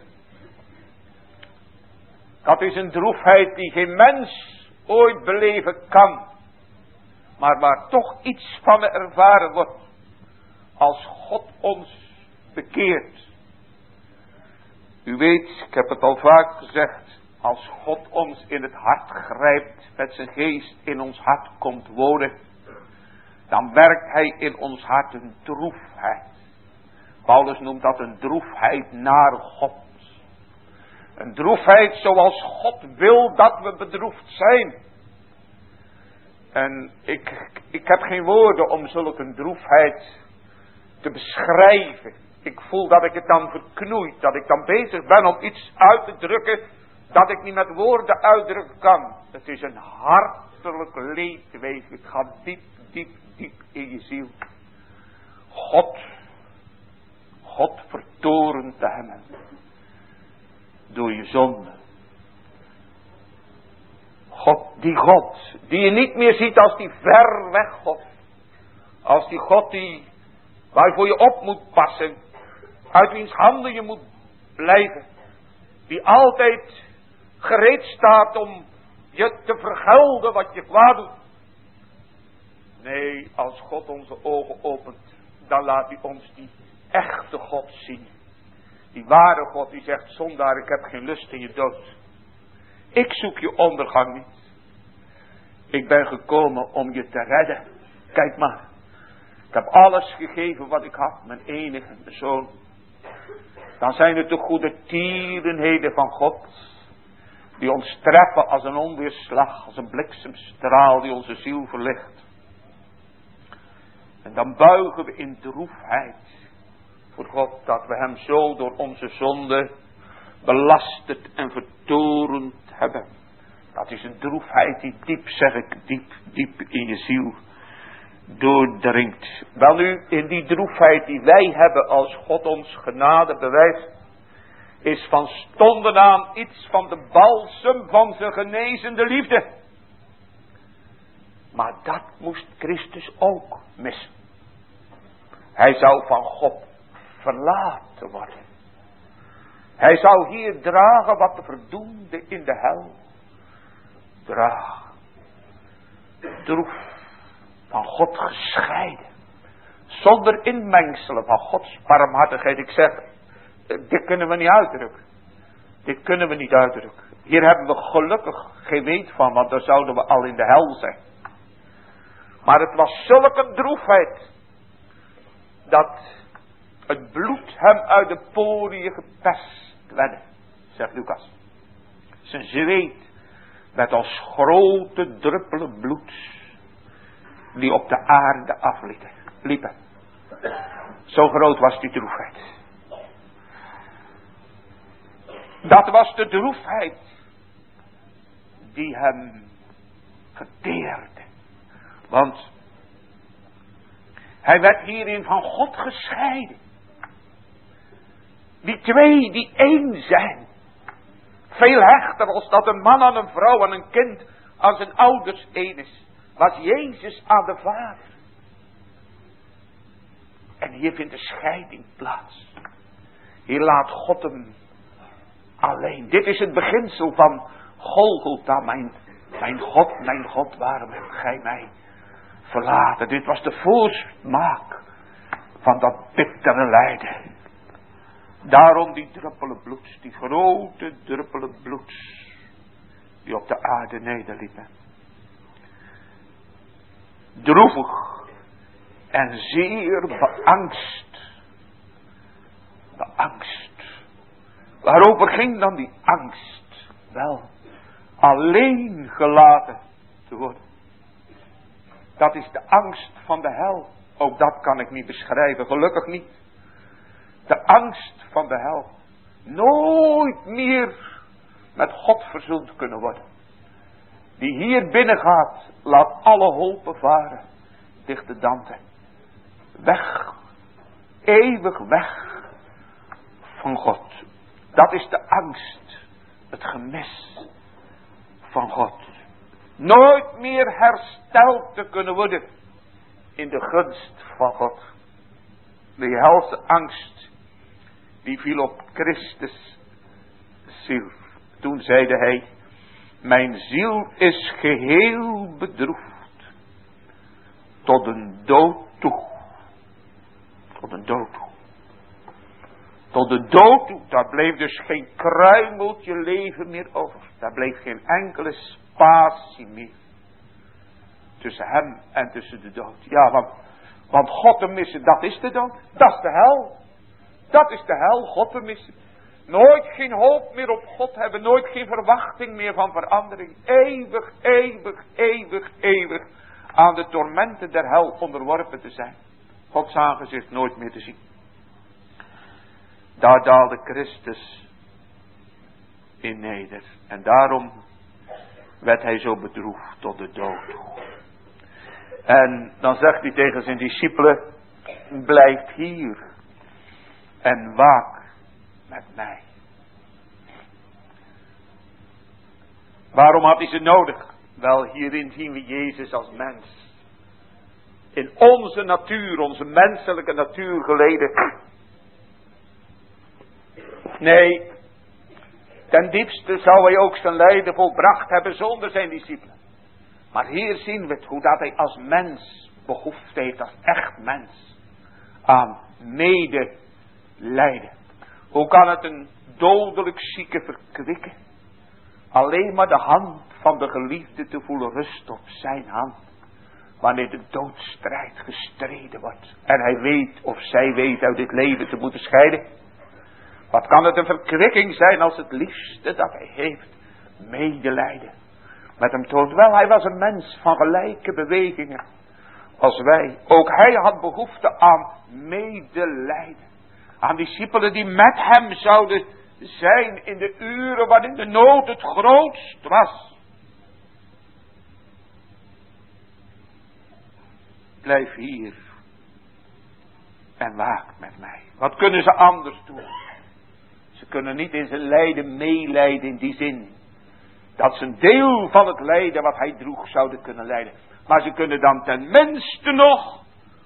Dat is een droefheid die geen mens ooit beleven kan. Maar waar toch iets van ervaren wordt. Als God ons bekeert. U weet, ik heb het al vaak gezegd. Als God ons in het hart grijpt, met zijn geest in ons hart komt wonen, dan werkt hij in ons hart een droefheid. Paulus noemt dat een droefheid naar God. Een droefheid zoals God wil dat we bedroefd zijn. En ik heb geen woorden om zulke een droefheid te beschrijven. Ik voel dat ik het dan verknoeit, dat ik dan bezig ben om iets uit te drukken dat ik niet met woorden uitdrukken kan. Het is een hartelijk leedwezen. Het gaat diep, diep, diep in je ziel. God vertoren te hebben. Door je zonde. God die je niet meer ziet als die ver weg God. Als die God waarvoor je op moet passen. Uit wiens handen je moet blijven. Die altijd gereed staat om je te vergelden wat je kwaad doet. Nee, als God onze ogen opent, dan laat hij ons die echte God zien. Die ware God die zegt, zondaar, ik heb geen lust in je dood. Ik zoek je ondergang niet. Ik ben gekomen om je te redden. Kijk maar. Ik heb alles gegeven wat ik had. Mijn enige zoon. Dan zijn het de goede tierenheden van God. Die ons treffen als een onweerslag. Als een bliksemstraal die onze ziel verlicht. En dan buigen we in droefheid. Voor God dat we hem zo door onze zonde belasterd en vertorend hebben. Dat is een droefheid die diep, zeg ik, diep in je ziel doordringt. Wel nu, in die droefheid die wij hebben als God ons genade bewijst, is van stonden aan iets van de balsem van zijn genezende liefde. Maar dat moest Christus ook missen. Hij zou van God verlaten worden. Hij zou hier dragen wat de verdoemde in de hel dragen. Droef, van God gescheiden. Zonder inmengselen van Gods barmhartigheid. Ik zeg, dit kunnen we niet uitdrukken. Dit kunnen we niet uitdrukken. Hier hebben we gelukkig geen weet van, want dan zouden we al in de hel zijn. Maar het was zulke droefheid, dat het bloed hem uit de poriën geperst werd, zegt Lucas. Zijn zweet werd als grote druppelen bloed, die op de aarde afliepen. Zo groot was die droefheid. Dat was de droefheid die hem verteerde. Want hij werd hierin van God gescheiden. Die twee die één zijn. Veel hechter als dat een man aan een vrouw, aan een kind, aan zijn ouders één is. Was Jezus aan de Vader. En hier vindt de scheiding plaats. Hier laat God hem alleen. Dit is het beginsel van Golgotha. Mijn God, waarom hebt gij mij verlaten? Dit was de voorsmaak van dat bittere lijden. Daarom die druppelen bloed, die grote druppelen bloed, die op de aarde nederliepen. Droevig en zeer beangst. Beangst. Waarover ging dan die angst? Wel, alleen gelaten te worden. Dat is de angst van de hel. Ook dat kan ik niet beschrijven, gelukkig niet. De angst van de hel. Nooit meer met God verzoend kunnen worden. Die hier binnen gaat, laat alle hopen varen. Dichte Dante. Weg. Eeuwig weg van God. Dat is de angst. Het gemis van God. Nooit meer hersteld te kunnen worden in de gunst van God. De helse angst, die viel op Christus ziel. Toen zeide hij, mijn ziel is geheel bedroefd, tot een dood toe. Tot een dood toe. Tot de dood toe, daar bleef dus geen kruimeltje leven meer over. Daar bleef geen enkele spatie meer. Tussen hem en tussen de dood. Ja, want God te missen, dat is de dood. Dat is de hel. Dat is de hel, God te missen. Nooit geen hoop meer op God hebben. Nooit geen verwachting meer van verandering. Eeuwig, eeuwig, eeuwig, eeuwig aan de tormenten der hel onderworpen te zijn. Gods aangezicht nooit meer te zien. Daar daalde Christus in neder. En daarom werd hij zo bedroefd tot de dood. En dan zegt hij tegen zijn discipelen, blijf hier en waak met mij. Waarom had hij ze nodig? Wel, hierin zien we Jezus als mens. In onze natuur, onze menselijke natuur geleden. Nee, ten diepste zou hij ook zijn lijden volbracht hebben zonder zijn discipelen. Maar hier zien we het, hoe dat hij als mens behoefte heeft, als echt mens, aan medelijden. Hoe kan het een dodelijk zieke verkwikken? Alleen maar de hand van de geliefde te voelen rust op zijn hand. Wanneer de doodstrijd gestreden wordt. En hij weet of zij weet uit dit leven te moeten scheiden. Wat kan het een verkwikking zijn als het liefste dat hij heeft medelijden met hem toont. Wel, hij was een mens van gelijke bewegingen als wij. Ook hij had behoefte aan medelijden. Aan discipelen die met hem zouden zijn in de uren waarin de nood het grootst was. Blijf hier en waak met mij. Wat kunnen ze anders doen? Ze Ze kunnen niet in zijn lijden meelijden in die zin. Dat ze een deel van het lijden wat hij droeg zouden kunnen lijden. Maar ze kunnen dan tenminste nog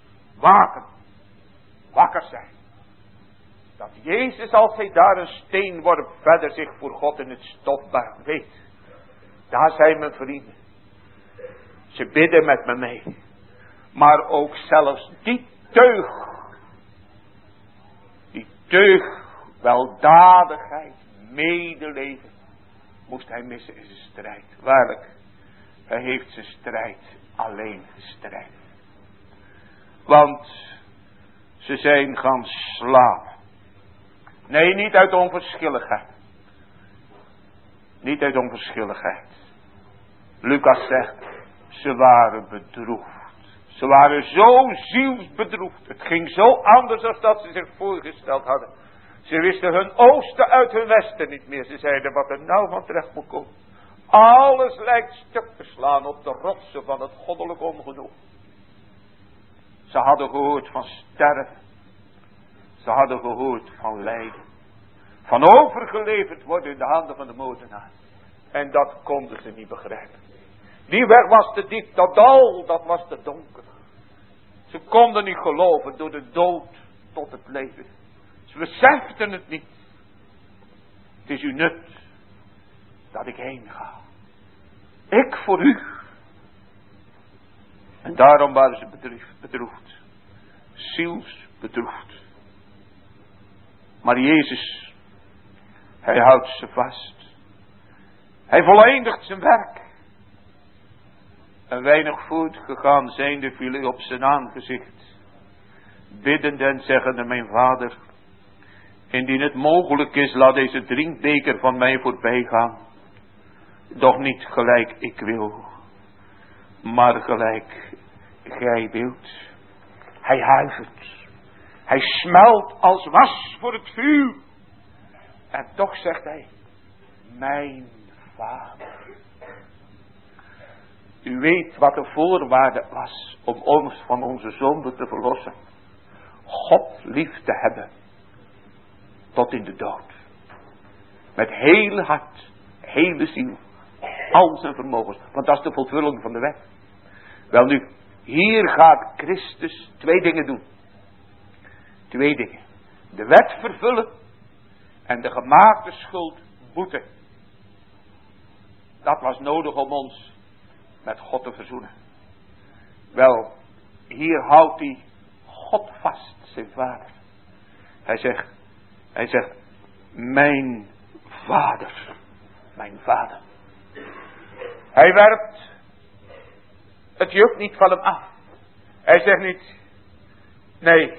wakker zijn. Dat Jezus als hij daar een steen worp verder zich voor God in het stof buigt. Weet, daar zijn mijn vrienden. Ze bidden met me mee. Maar ook zelfs die teug, weldadigheid, medeleven, moest hij missen in zijn strijd. Waarlijk, hij heeft zijn strijd alleen gestreden. Want ze zijn gaan slapen. Nee, niet uit onverschilligheid. Niet uit onverschilligheid. Lucas zegt, ze waren bedroefd. Ze waren zo zielsbedroefd. Het ging zo anders dan dat ze zich voorgesteld hadden. Ze wisten hun oosten uit hun westen niet meer. Ze zeiden wat er nou van terecht moet komen. Alles lijkt stuk te slaan op de rotsen van het goddelijk ongenoeg. Ze hadden gehoord van sterven. Ze hadden gehoord van lijden. Van overgeleverd worden in de handen van de moordenaar. En dat konden ze niet begrijpen. Die weg was te diep, dat dal, dat was te donker. Ze konden niet geloven door de dood tot het leven. Ze beseften het niet. Het is uw nut dat ik heen ga. Ik voor u. En daarom waren ze bedroefd. Zielsbedroefd. Maar Jezus, hij houdt ze vast. Hij voleindigt zijn werk. Een weinig voortgegaan zijnde viel hij op zijn aangezicht. Biddende en zeggende, mijn vader, indien het mogelijk is, laat deze drinkbeker van mij voorbij gaan. Doch niet gelijk ik wil, maar gelijk gij wilt. Hij huivert. Hij smelt als was voor het vuur. En toch zegt hij, mijn vader. U weet wat de voorwaarde was om ons van onze zonde te verlossen. God lief te hebben. Tot in de dood. Met heel hart, hele ziel. Al zijn vermogens. Want dat is de vervulling van de wet. Wel nu, hier gaat Christus 2 dingen doen. 2 dingen. De wet vervullen. En de gemaakte schuld boeten. Dat was nodig om ons met God te verzoenen. Wel, hier houdt hij God vast, zijn vader. Hij zegt, mijn vader, mijn vader. Hij werpt het juk niet van hem af. Hij zegt niet, nee,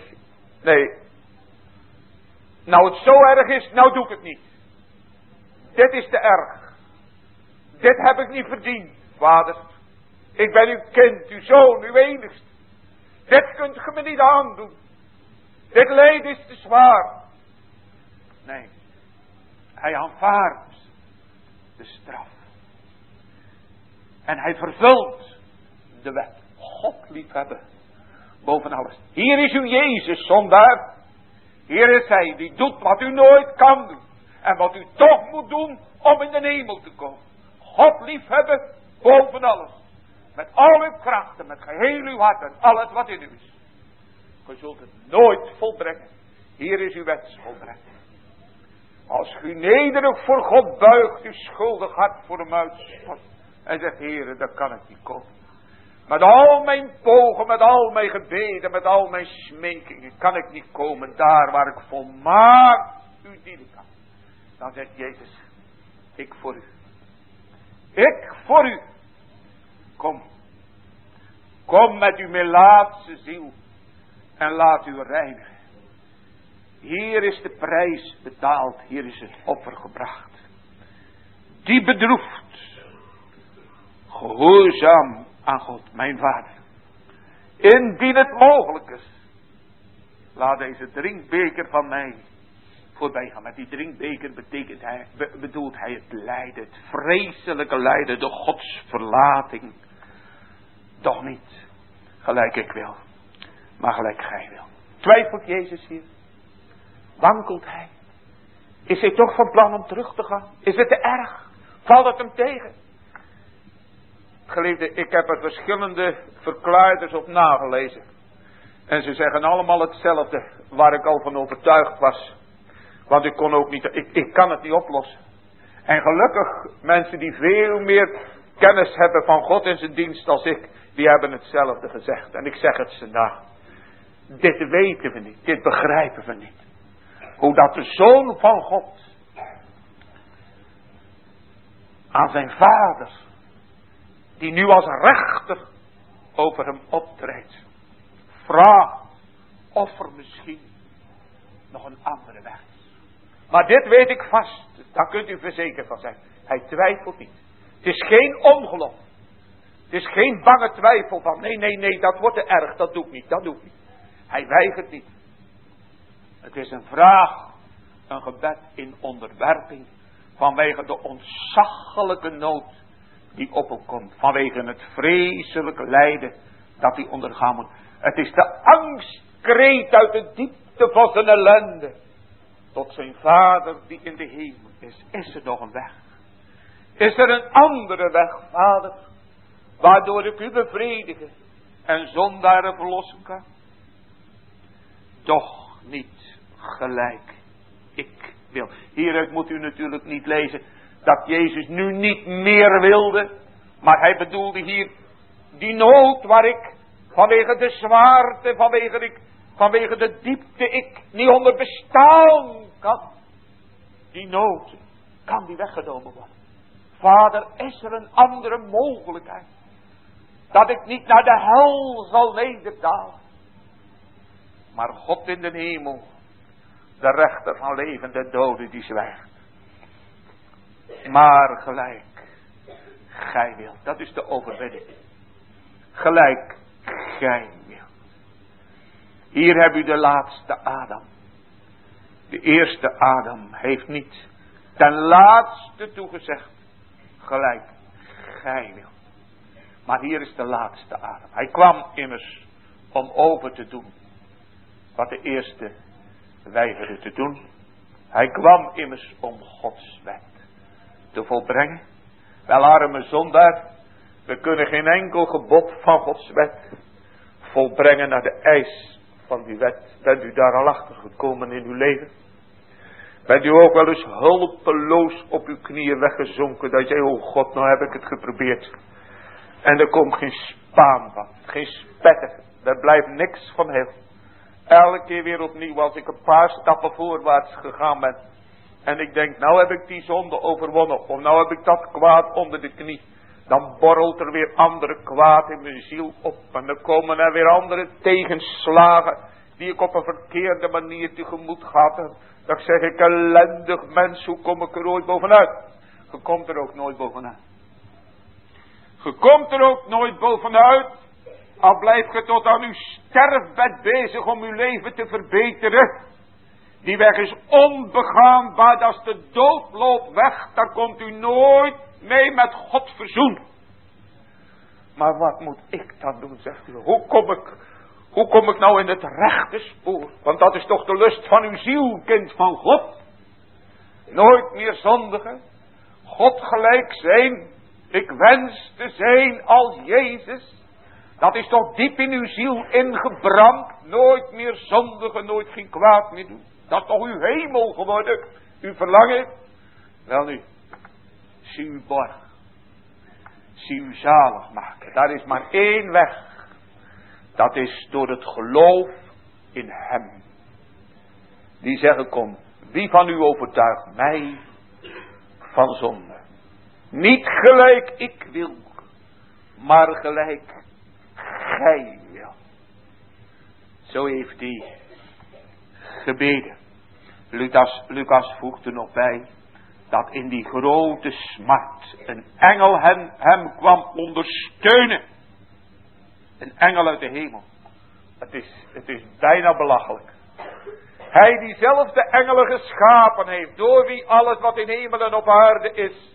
nou het zo erg is, nou doe ik het niet. Dit is te erg. Dit heb ik niet verdiend, vader. Ik ben uw kind, uw zoon, uw enigste. Dit kunt ge me niet aandoen. Dit lijden is te zwaar. Nee, hij aanvaardt de straf. En hij vervult de wet. God liefhebben. Boven alles. Hier is uw Jezus, zondaar. Hier is hij die doet wat u nooit kan doen. En wat u toch moet doen om in de hemel te komen. God liefhebben boven alles. Met al uw krachten, met geheel uw hart en alles wat in u is. Je zult het nooit volbrengen. Hier is uw wetsvolbrengen. Als u nederig voor God buigt, uw schuldig hart voor hem uitspot. En zegt, Heere, dat kan ik niet komen. Met al mijn pogen, met al mijn gebeden, met al mijn smekingen, kan ik niet komen daar waar ik volmaakt u dienen kan. Dan zegt Jezus, ik voor u. Ik voor u. Kom. Kom met uw melaatse ziel. En laat u reinigen. Hier is de prijs betaald. Hier is het offer gebracht. Die bedroeft. Gehoorzaam aan God, mijn vader. Indien het mogelijk is. Laat deze drinkbeker van mij voorbij gaan. Met die drinkbeker bedoelt hij het lijden. Het vreselijke lijden. De godsverlating. Doch niet gelijk ik wil. Maar gelijk gij wil. Twijfelt Jezus hier? Wankelt hij? Is hij toch van plan om terug te gaan? Is het te erg? Valt het hem tegen? Geliefde, ik heb er verschillende verklaarders op nagelezen. En ze zeggen allemaal hetzelfde, waar ik al van overtuigd was. Want ik kon ook niet, ik kan het niet oplossen. En gelukkig, mensen die veel meer kennis hebben van God en zijn dienst als ik, die hebben hetzelfde gezegd. En ik zeg het ze na. Dit weten we niet, dit begrijpen we niet. Hoe dat de Zoon van God aan zijn Vader, die nu als rechter over hem optreedt, vraagt of er misschien nog een andere weg is. Maar dit weet ik vast, daar kunt u verzekerd van zijn. Hij twijfelt niet. Het is geen ongeloof. Het is geen bange twijfel van nee, dat wordt te erg, dat doe ik niet. Hij weigert niet. Het is een vraag, een gebed in onderwerping, vanwege de ontzaglijke nood die op hem komt, vanwege het vreselijke lijden dat hij ondergaan moet. Het is de angstkreet uit de diepte van zijn ellende tot zijn Vader die in de hemel is. Is er nog een weg? Is er een andere weg, Vader, waardoor ik u bevredigen en zondaren verlossen kan? Toch niet gelijk ik wil. Hieruit moet u natuurlijk niet lezen dat Jezus nu niet meer wilde, maar hij bedoelde hier die nood waar ik vanwege de zwaarte, vanwege de diepte ik niet onder bestaan kan. Die nood, kan die weggenomen worden? Vader, is er een andere mogelijkheid? Dat ik niet naar de hel zal nederdalen. Maar God in de hemel, de rechter van levende en doden, die zwijgt. Maar gelijk gij wilt. Dat is de overwinning. Gelijk gij wilt. Hier heb u de laatste Adam. De eerste Adam heeft niet ten laatste toegezegd. Gelijk gij wilt. Maar hier is de laatste Adam. Hij kwam immers om over te doen wat de eerste weigerde te doen. Hij kwam immers om Gods wet te volbrengen. Wel, arme zondaar, we kunnen geen enkel gebod van Gods wet volbrengen naar de eis van die wet. Bent u daar al achter gekomen in uw leven? Bent u ook wel eens hulpeloos op uw knieën weggezonken, dat je, oh God, nou heb ik het geprobeerd. En er komt geen spaan van, geen spetter, er blijft niks van heel. Elke keer weer opnieuw, als ik een paar stappen voorwaarts gegaan ben. En ik denk, nou heb ik die zonde overwonnen. Of nou heb ik dat kwaad onder de knie. Dan borrelt er weer andere kwaad in mijn ziel op. En dan komen er weer andere tegenslagen. Die ik op een verkeerde manier tegemoet ga. Dan zeg ik, ellendig mens, hoe kom ik er ooit bovenuit? Je komt er ook nooit bovenuit. Je komt er ook nooit bovenuit. Al blijf je tot aan uw sterfbed bezig om uw leven te verbeteren. Die weg is onbegaanbaar. Als de dood loopt weg, dan komt u nooit mee met God verzoen. Maar wat moet ik dan doen, zegt u. Hoe kom ik nou in het rechte spoor? Want dat is toch de lust van uw ziel, kind van God. Nooit meer zondigen. God gelijk zijn. Ik wens te zijn als Jezus. Dat is toch diep in uw ziel ingebrand. Nooit meer zondigen, nooit geen kwaad meer doen. Dat is toch uw hemel geworden. Uw verlangen. Wel nu. Zie uw borg. Zie u zalig maken. Daar is maar één weg. Dat is door het geloof in hem. Die zeggen kom. Wie van u overtuigt mij van zonde? Niet gelijk ik wil. Maar gelijk gij wil. Zo heeft hij gebeden. Lucas voegt er nog bij dat in die grote smart een engel hem kwam ondersteunen. Een engel uit de hemel. Het is bijna belachelijk. Hij die zelf de engelen geschapen heeft, door wie alles wat in hemel en op aarde is.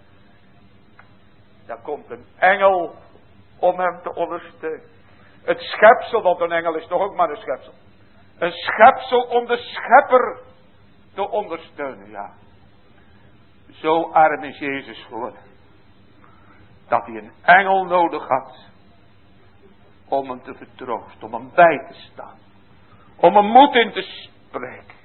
Daar komt een engel om hem te ondersteunen. Het schepsel, want een engel is toch ook maar een schepsel. Een schepsel om de schepper te ondersteunen, ja. Zo arm is Jezus geworden. Dat hij een engel nodig had. Om hem te vertroosten, om hem bij te staan. Om hem moed in te spreken.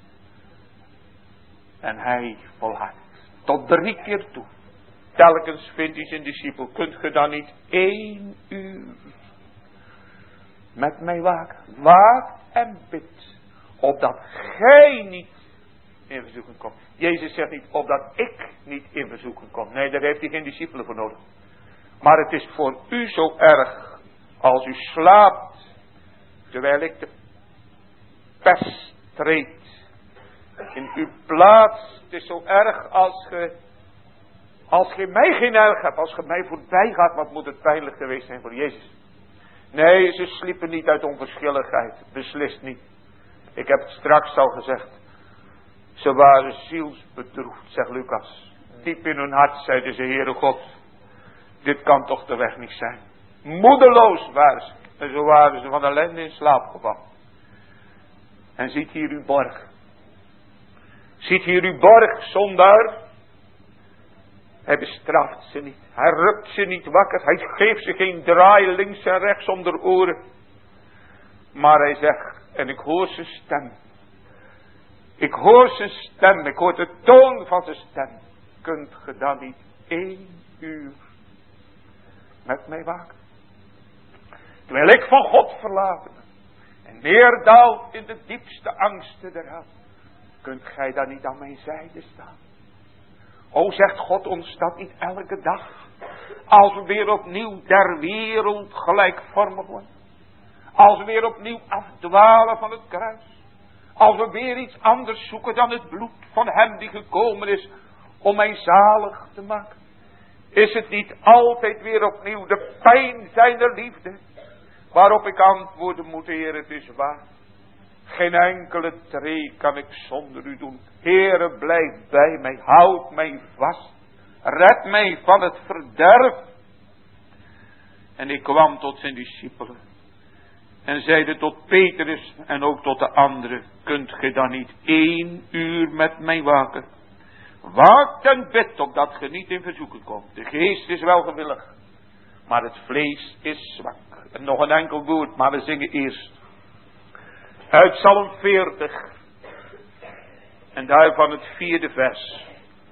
En hij volhardt. Tot 3 keer toe. Telkens vindt hij zijn discipel. Kunt ge dan niet 1 uur met mij waken? Waak en bid. Opdat gij niet in verzoeking komt. Jezus zegt niet opdat ik niet in verzoeking kom. Nee, daar heeft hij geen discipelen voor nodig. Maar het is voor u zo erg. Als u slaapt. Terwijl ik de pers treed in uw plaats. Het is zo erg als je mij geen erg hebt. Als je mij voorbij gaat. Wat moet het pijnlijk geweest zijn voor Jezus. Nee, ze sliepen niet uit onverschilligheid. Beslist niet. Ik heb het straks al gezegd. Ze waren zielsbedroefd, zegt Lucas. Diep in hun hart zeiden ze, Heere God. Dit kan toch de weg niet zijn. Moedeloos waren ze. En zo waren ze van ellende in slaap gevallen. En ziet hier uw borg. Ziet hier uw borg, zondaar. Hij bestraft ze niet. Hij rukt ze niet wakker. Hij geeft ze geen draai links en rechts om de oren. Maar hij zegt, en ik hoor zijn stem. Ik hoor zijn stem. Ik hoor de toon van zijn stem. Kunt ge dan niet 1 uur met mij waken? Terwijl ik van God verlaten ben. En neerdaalt in de diepste angsten der hel. Kunt gij dan niet aan mijn zijde staan? O, zegt God ons dat niet elke dag. Als we weer opnieuw der wereld gelijkvormig worden. Als we weer opnieuw afdwalen van het kruis. Als we weer iets anders zoeken dan het bloed van hem die gekomen is om mij zalig te maken. Is het niet altijd weer opnieuw de pijn zijner liefde. Waarop ik antwoorden moet, Heer, het is waar. Geen enkele tree kan ik zonder u doen. Heere, blijf bij mij. Houd mij vast. Red mij van het verderf. En ik kwam tot zijn discipelen. En zeide tot Petrus en ook tot de anderen. Kunt ge dan niet 1 uur met mij waken? Waakt en bid opdat ge niet in verzoeking komt. De geest is wel gewillig. Maar het vlees is zwak. En nog een enkel woord, maar we zingen eerst. Uit Psalm 40. En daarvan het 4e vers.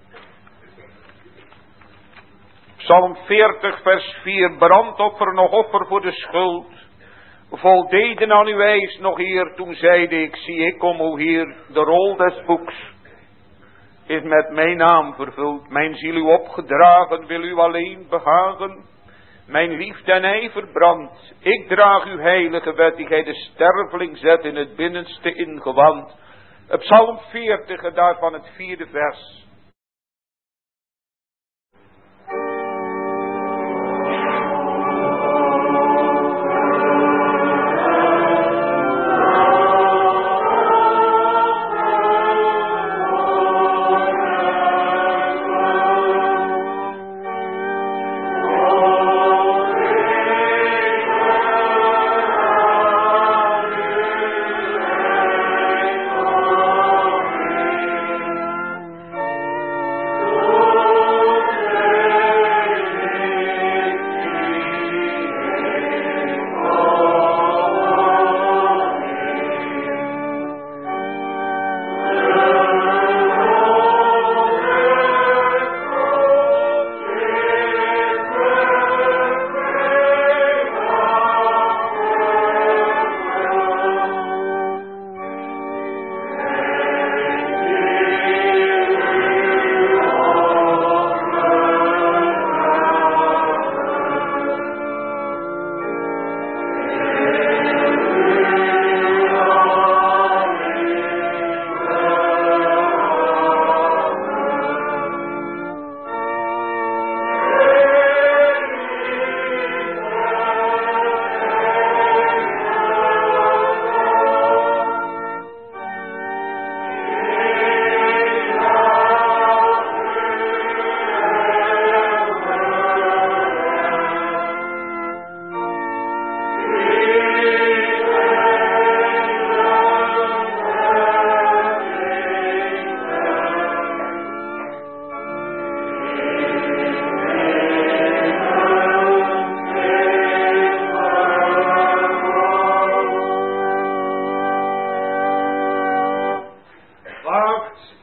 Psalm 40 vers 4. Brandoffer nog offer voor de schuld. Voldeden aan uw eis nog Heer. Toen zeide ik, zie ik kom o Heer. De rol des boeks is met mijn naam vervuld. Mijn ziel u opgedragen, wil u alleen behagen. Mijn liefde en ijver brandt. Ik draag uw heilige wet, die gij de sterveling zet in het binnenste ingewand. Psalm 40 en daarvan het 4e vers.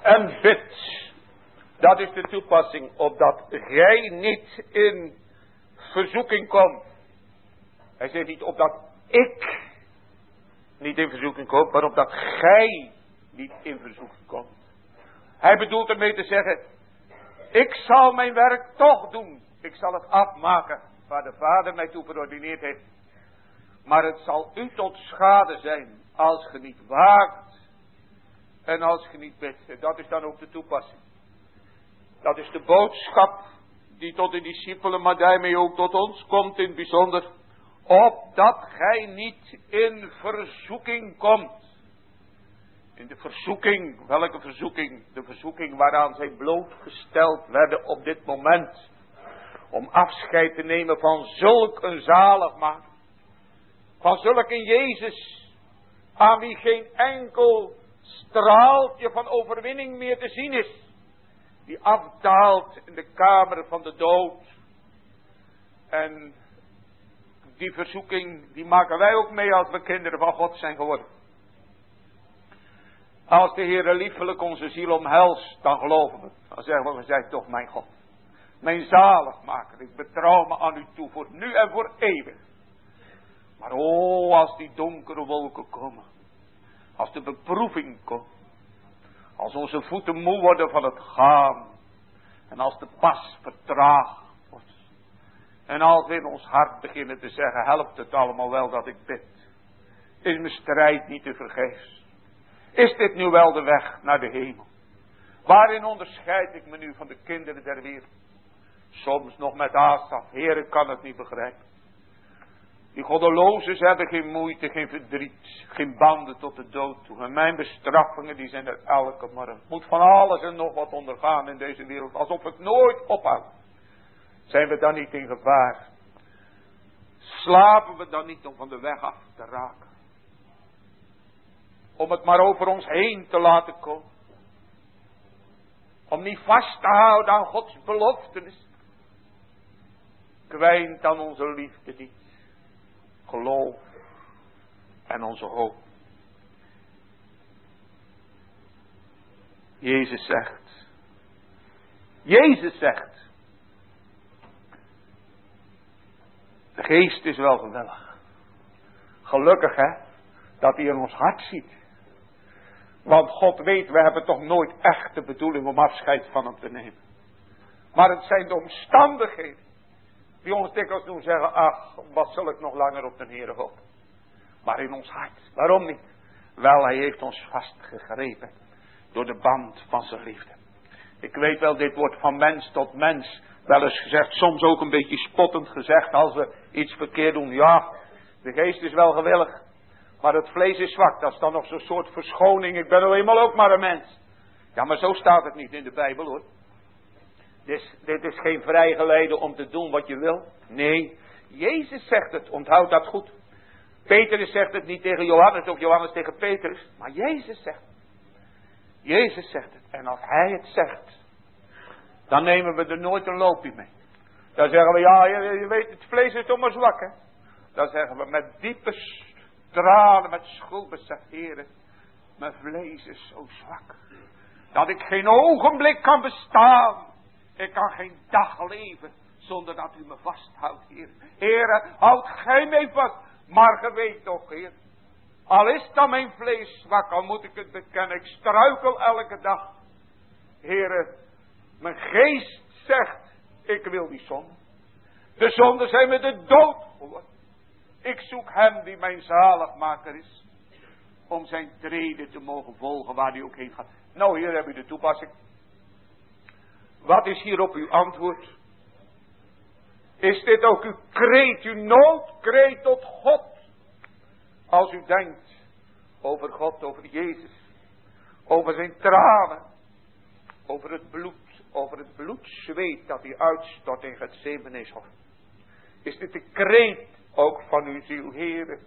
En bid. Dat is de toepassing, opdat gij niet in verzoeking komt. Hij zegt niet opdat ik niet in verzoeking kom, maar opdat gij niet in verzoeking komt. Hij bedoelt ermee te zeggen, ik zal mijn werk toch doen. Ik zal het afmaken waar de Vader mij toe verordineerd heeft. Maar het zal u tot schade zijn als ge niet waakt en als ge niet bidt. En dat is dan ook de toepassing. Dat is de boodschap die tot de discipelen, maar daarmee ook tot ons komt in het bijzonder. Opdat gij niet in verzoeking komt. In de verzoeking, welke verzoeking? De verzoeking waaraan zij blootgesteld werden op dit moment. Om afscheid te nemen van zulk een zaligmaker. Van zulk een Jezus. Aan wie geen enkel straaltje van overwinning meer te zien is. Die afdaalt in de kamer van de dood. En die verzoeking, die maken wij ook mee als we kinderen van God zijn geworden. Als de Heere liefelijk onze ziel omhelst, dan geloven we. Dan zeggen we zijn toch mijn God. Mijn zaligmaker, ik betrouw me aan u toe voor nu en voor eeuwig. Maar als die donkere wolken komen. Als de beproeving komt. Als onze voeten moe worden van het gaan. En als de pas vertraagd wordt. En als we in ons hart beginnen te zeggen, helpt het allemaal wel dat ik bid. Is mijn strijd niet te vergeefs? Is dit nu wel de weg naar de hemel? Waarin onderscheid ik me nu van de kinderen der wereld? Soms nog met Asaf, Heer, ik kan het niet begrijpen. Die goddelozen hebben geen moeite, geen verdriet, geen banden tot de dood toe. En mijn bestraffingen die zijn er elke morgen. Moet van alles en nog wat ondergaan in deze wereld, alsof het nooit ophoudt. Zijn we dan niet in gevaar? Slapen we dan niet om van de weg af te raken? Om het maar over ons heen te laten komen. Om niet vast te houden aan Gods beloftenis. Kwijnt aan onze liefde niet. Geloof en onze hoop. Jezus zegt. De geest is wel gewillig. Gelukkig dat hij in ons hart ziet. Want God weet, we hebben toch nooit echt de bedoeling om afscheid van hem te nemen. Maar het zijn de omstandigheden die ons dikwijls doen zeggen, ach, wat zal ik nog langer op de Heere hopen. Maar in ons hart, waarom niet? Wel, hij heeft ons vastgegrepen door de band van zijn liefde. Ik weet wel, dit wordt van mens tot mens wel eens gezegd, soms ook een beetje spottend gezegd als we iets verkeerd doen. Ja, de geest is wel gewillig, maar het vlees is zwak. Dat is dan nog zo'n soort verschoning, ik ben nou eenmaal ook maar een mens. Ja, maar zo staat het niet in de Bijbel hoor. Dit is geen vrijgeleide om te doen wat je wil. Nee, Jezus zegt het, onthoud dat goed. Petrus zegt het niet tegen Johannes of Johannes tegen Petrus, maar Jezus zegt het. Jezus zegt het. En als hij het zegt, dan nemen we er nooit een loopje mee. Dan zeggen we, ja, je weet, het vlees is toch maar zwak, hè. Dan zeggen we met diepe tranen, met schuldbesef, Heere, mijn vlees is zo zwak, dat ik geen ogenblik kan bestaan. Ik kan geen dag leven zonder dat u me vasthoudt, Heer. Heere, houd gij mij vast. Maar ge weet toch, Heer, al is dan mijn vlees zwak, al moet ik het bekennen, ik struikel elke dag. Heere, mijn geest zegt, ik wil die zonde. De zonden zijn me de dood geworden. Ik zoek hem die mijn zaligmaker is, om zijn treden te mogen volgen waar hij ook heen gaat. Nou, hier heb u de toepassing. Wat is hierop uw antwoord? Is dit ook uw kreet, uw noodkreet tot God? Als u denkt over God, over Jezus, over zijn tranen, over het bloedzweet dat hij uitstort in Gethsemanehof. Is dit de kreet ook van uw ziel, Heere?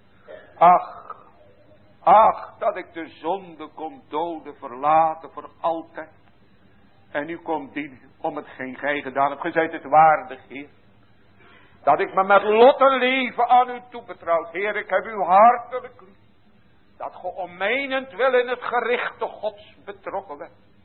Ach, dat ik de zonde kon doden, verlaten voor altijd. En u komt dienen om hetgeen gij gedaan hebt. Gij zijt het waardig, Heer. Dat ik me met lot en leven aan u toebetrouw. Heer, ik heb uw hartelijk lief. Dat ge om mijnentwil in het gerichte Gods betrokken werd.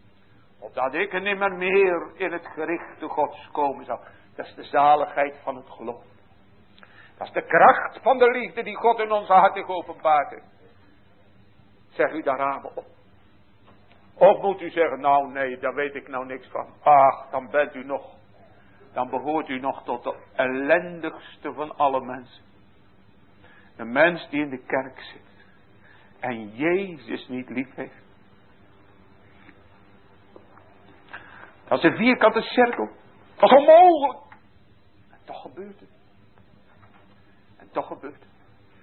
opdat ik nimmer meer in het gerichte Gods komen zal. Dat is de zaligheid van het geloof. Dat is de kracht van de liefde die God in onze harten geopenbaard heeft. Zeg u daar amen op. Of moet u zeggen, nou nee, daar weet ik nou niks van. Ach, dan behoort u nog tot de ellendigste van alle mensen. Een mens die in de kerk zit en Jezus niet lief heeft. Dat is een vierkante cirkel. Dat is onmogelijk. En toch gebeurt het. En toch gebeurt het.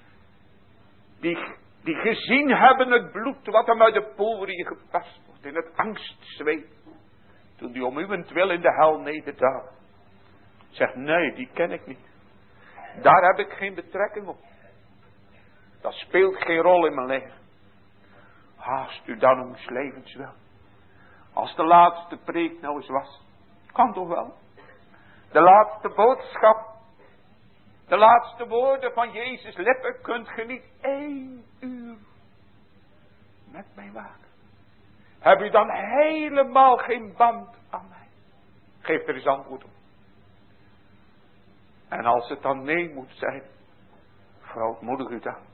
Die gezien hebben het bloed wat hem uit de poriën gepast wordt. In het angstzweet. Toen die om uwentwil in de hel nederdaalde. Zegt nee, die ken ik niet. Daar heb ik geen betrekking op. Dat speelt geen rol in mijn leven. Haast u dan om uw levenswil. Als de laatste preek nou eens was. Kan toch wel. De laatste boodschap. De laatste woorden van Jezus' lippen. Kunt ge niet 1 uur met mij waken. Heb u dan helemaal geen band aan mij? Geef er eens antwoord op. En als het dan nee moet zijn. Verootmoedig u dan.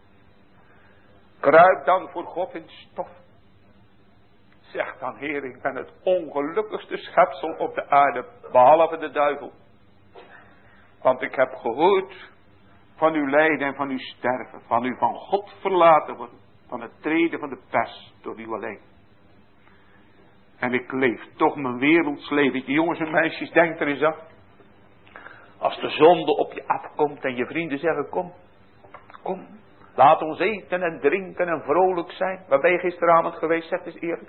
Kruip dan voor God in stof. Zeg dan, Heer, ik ben het ongelukkigste schepsel op de aarde, behalve de duivel. Want ik heb gehoord van uw lijden en van uw sterven, van u van God verlaten worden, van het treden van de pers door u alleen. En ik leef toch mijn wereldsleventje. Jongens en meisjes, denk er eens aan. Als de zonde op je afkomt en je vrienden zeggen, kom, laat ons eten en drinken en vrolijk zijn. Waar ben je gisteravond geweest? Zeg eens eerlijk.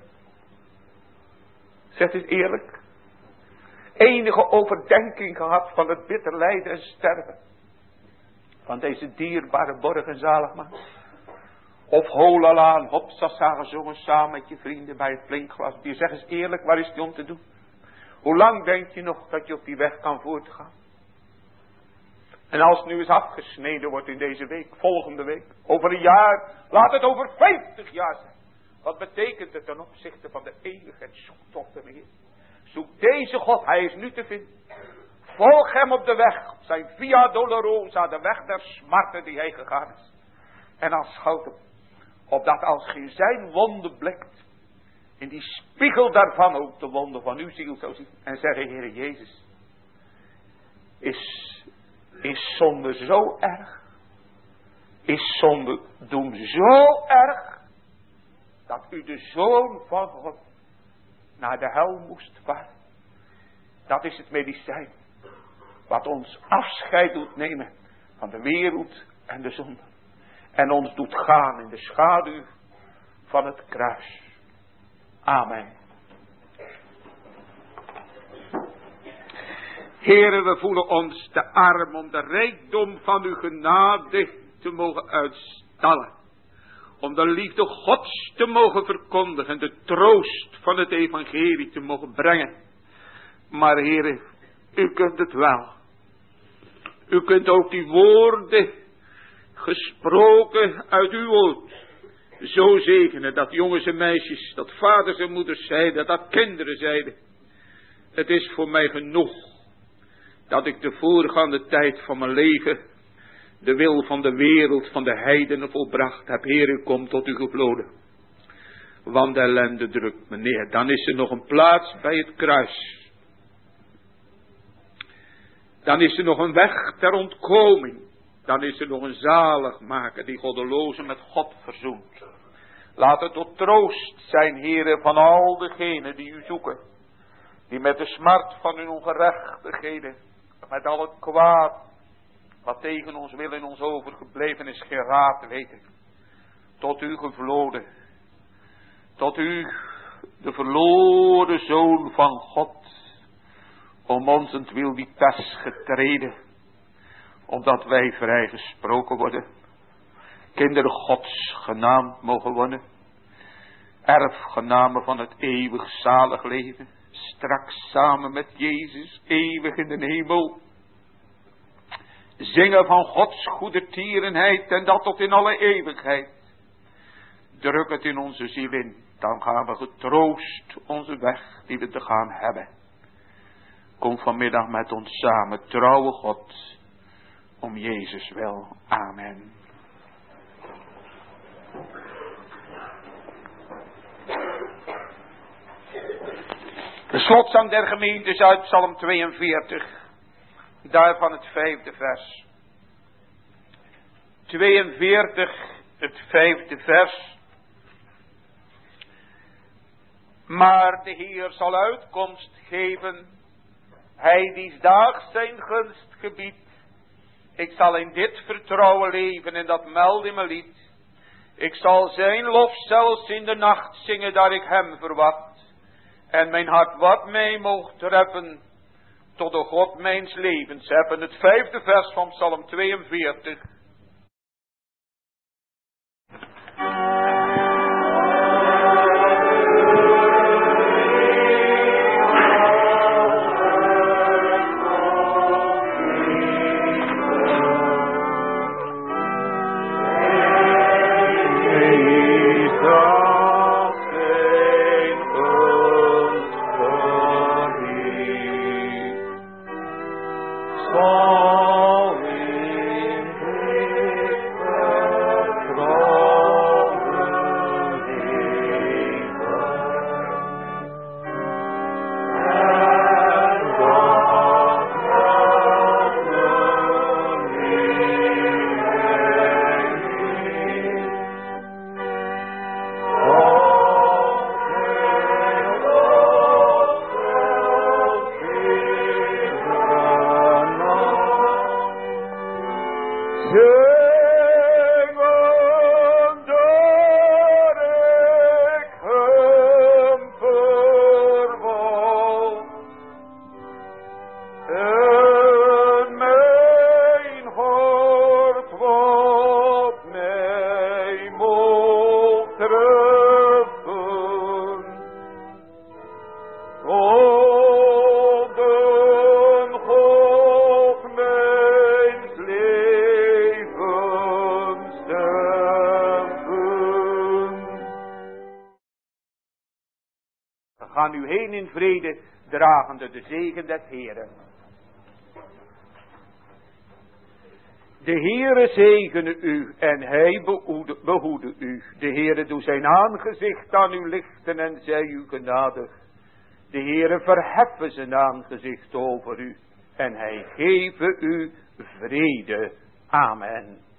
Zeg eens eerlijk. Enige overdenking gehad van het bitter lijden en sterven. Van deze dierbare borg en zaligmaker. Of holala en hopsasa gezongen samen met je vrienden bij het flink glas bier. Zeg eens eerlijk, waar is die om te doen? Hoe lang denk je nog dat je op die weg kan voortgaan? En als het nu eens afgesneden wordt in deze week, volgende week, over een jaar, laat het over 50 jaar zijn. Wat betekent het ten opzichte van de eeuwigheid? Zoek toch de Heer. Zoek deze God, hij is nu te vinden. Volg hem op de weg, op zijn via dolorosa, de weg der smarten die hij gegaan is. En aanschouw hem, opdat als je zijn wonde blikt, in die spiegel daarvan ook de wonde van uw ziel zou zien. En zeggen, Heere Jezus, is zonde zo erg? Is zondedoem zo erg? Dat u de Zoon van God naar de hel moest varen. Dat is het medicijn. Wat ons afscheid doet nemen van de wereld en de zonde. En ons doet gaan in de schaduw van het kruis. Amen. Heere, we voelen ons te arm om de rijkdom van uw genade te mogen uitstallen. Om de liefde Gods te mogen verkondigen. De troost van het evangelie te mogen brengen. Maar Heere, u kunt het wel. U kunt ook die woorden gesproken uit uw woord zo zegenen. Dat jongens en meisjes, dat vaders en moeders zeiden, dat kinderen zeiden. Het is voor mij genoeg dat ik de voorgaande tijd van mijn leven de wil van de wereld, van de heidenen volbracht heb. Heer, u komt tot u gevloden. Want de ellende drukt me neer. Dan is er nog een plaats bij het kruis. Dan is er nog een weg ter ontkoming. Dan is er nog een zaligmaker die goddelozen met God verzoent. Laat het tot troost zijn, Heere, van al degenen die u zoeken. Die met de smart van hun ongerechtigheden, met al het kwaad wat tegen ons wil in ons overgebleven is, geen raad weten. Tot u gevloden. Tot u, de verloren Zoon van God. Om onzentwil die pers getreden. Opdat wij vrijgesproken worden. Kinderen Gods genaamd mogen worden. Erfgenamen van het eeuwig zalig leven. Straks samen met Jezus eeuwig in de hemel. Zingen van Gods goedertierenheid en dat tot in alle eeuwigheid. druk het in onze ziel in. Dan gaan we getroost onze weg die we te gaan hebben. Kom vanmiddag met ons samen, trouwe God, om Jezus wil. Amen. De slotzang der gemeente is uit Psalm 42, daarvan het 5e vers. 42, het 5e vers. Maar de Heer zal uitkomst geven, hij die daags zijn gunst gebiedt. Ik zal in dit vertrouwen leven en dat meld in mijn lied. Ik zal zijn lof zelfs in de nacht zingen, dat ik hem verwacht. En mijn hart wat mij mocht treffen, tot de God mijns levens hebben. Het 5e vers van Psalm 42. Gaan u heen in vrede, dragende de zegen des Heeren. De Heere zegene u en hij behoede u. De Heere doe zijn aangezicht aan u lichten en zij u genadig. De Heere verheffen zijn aangezicht over u en hij geven u vrede. Amen.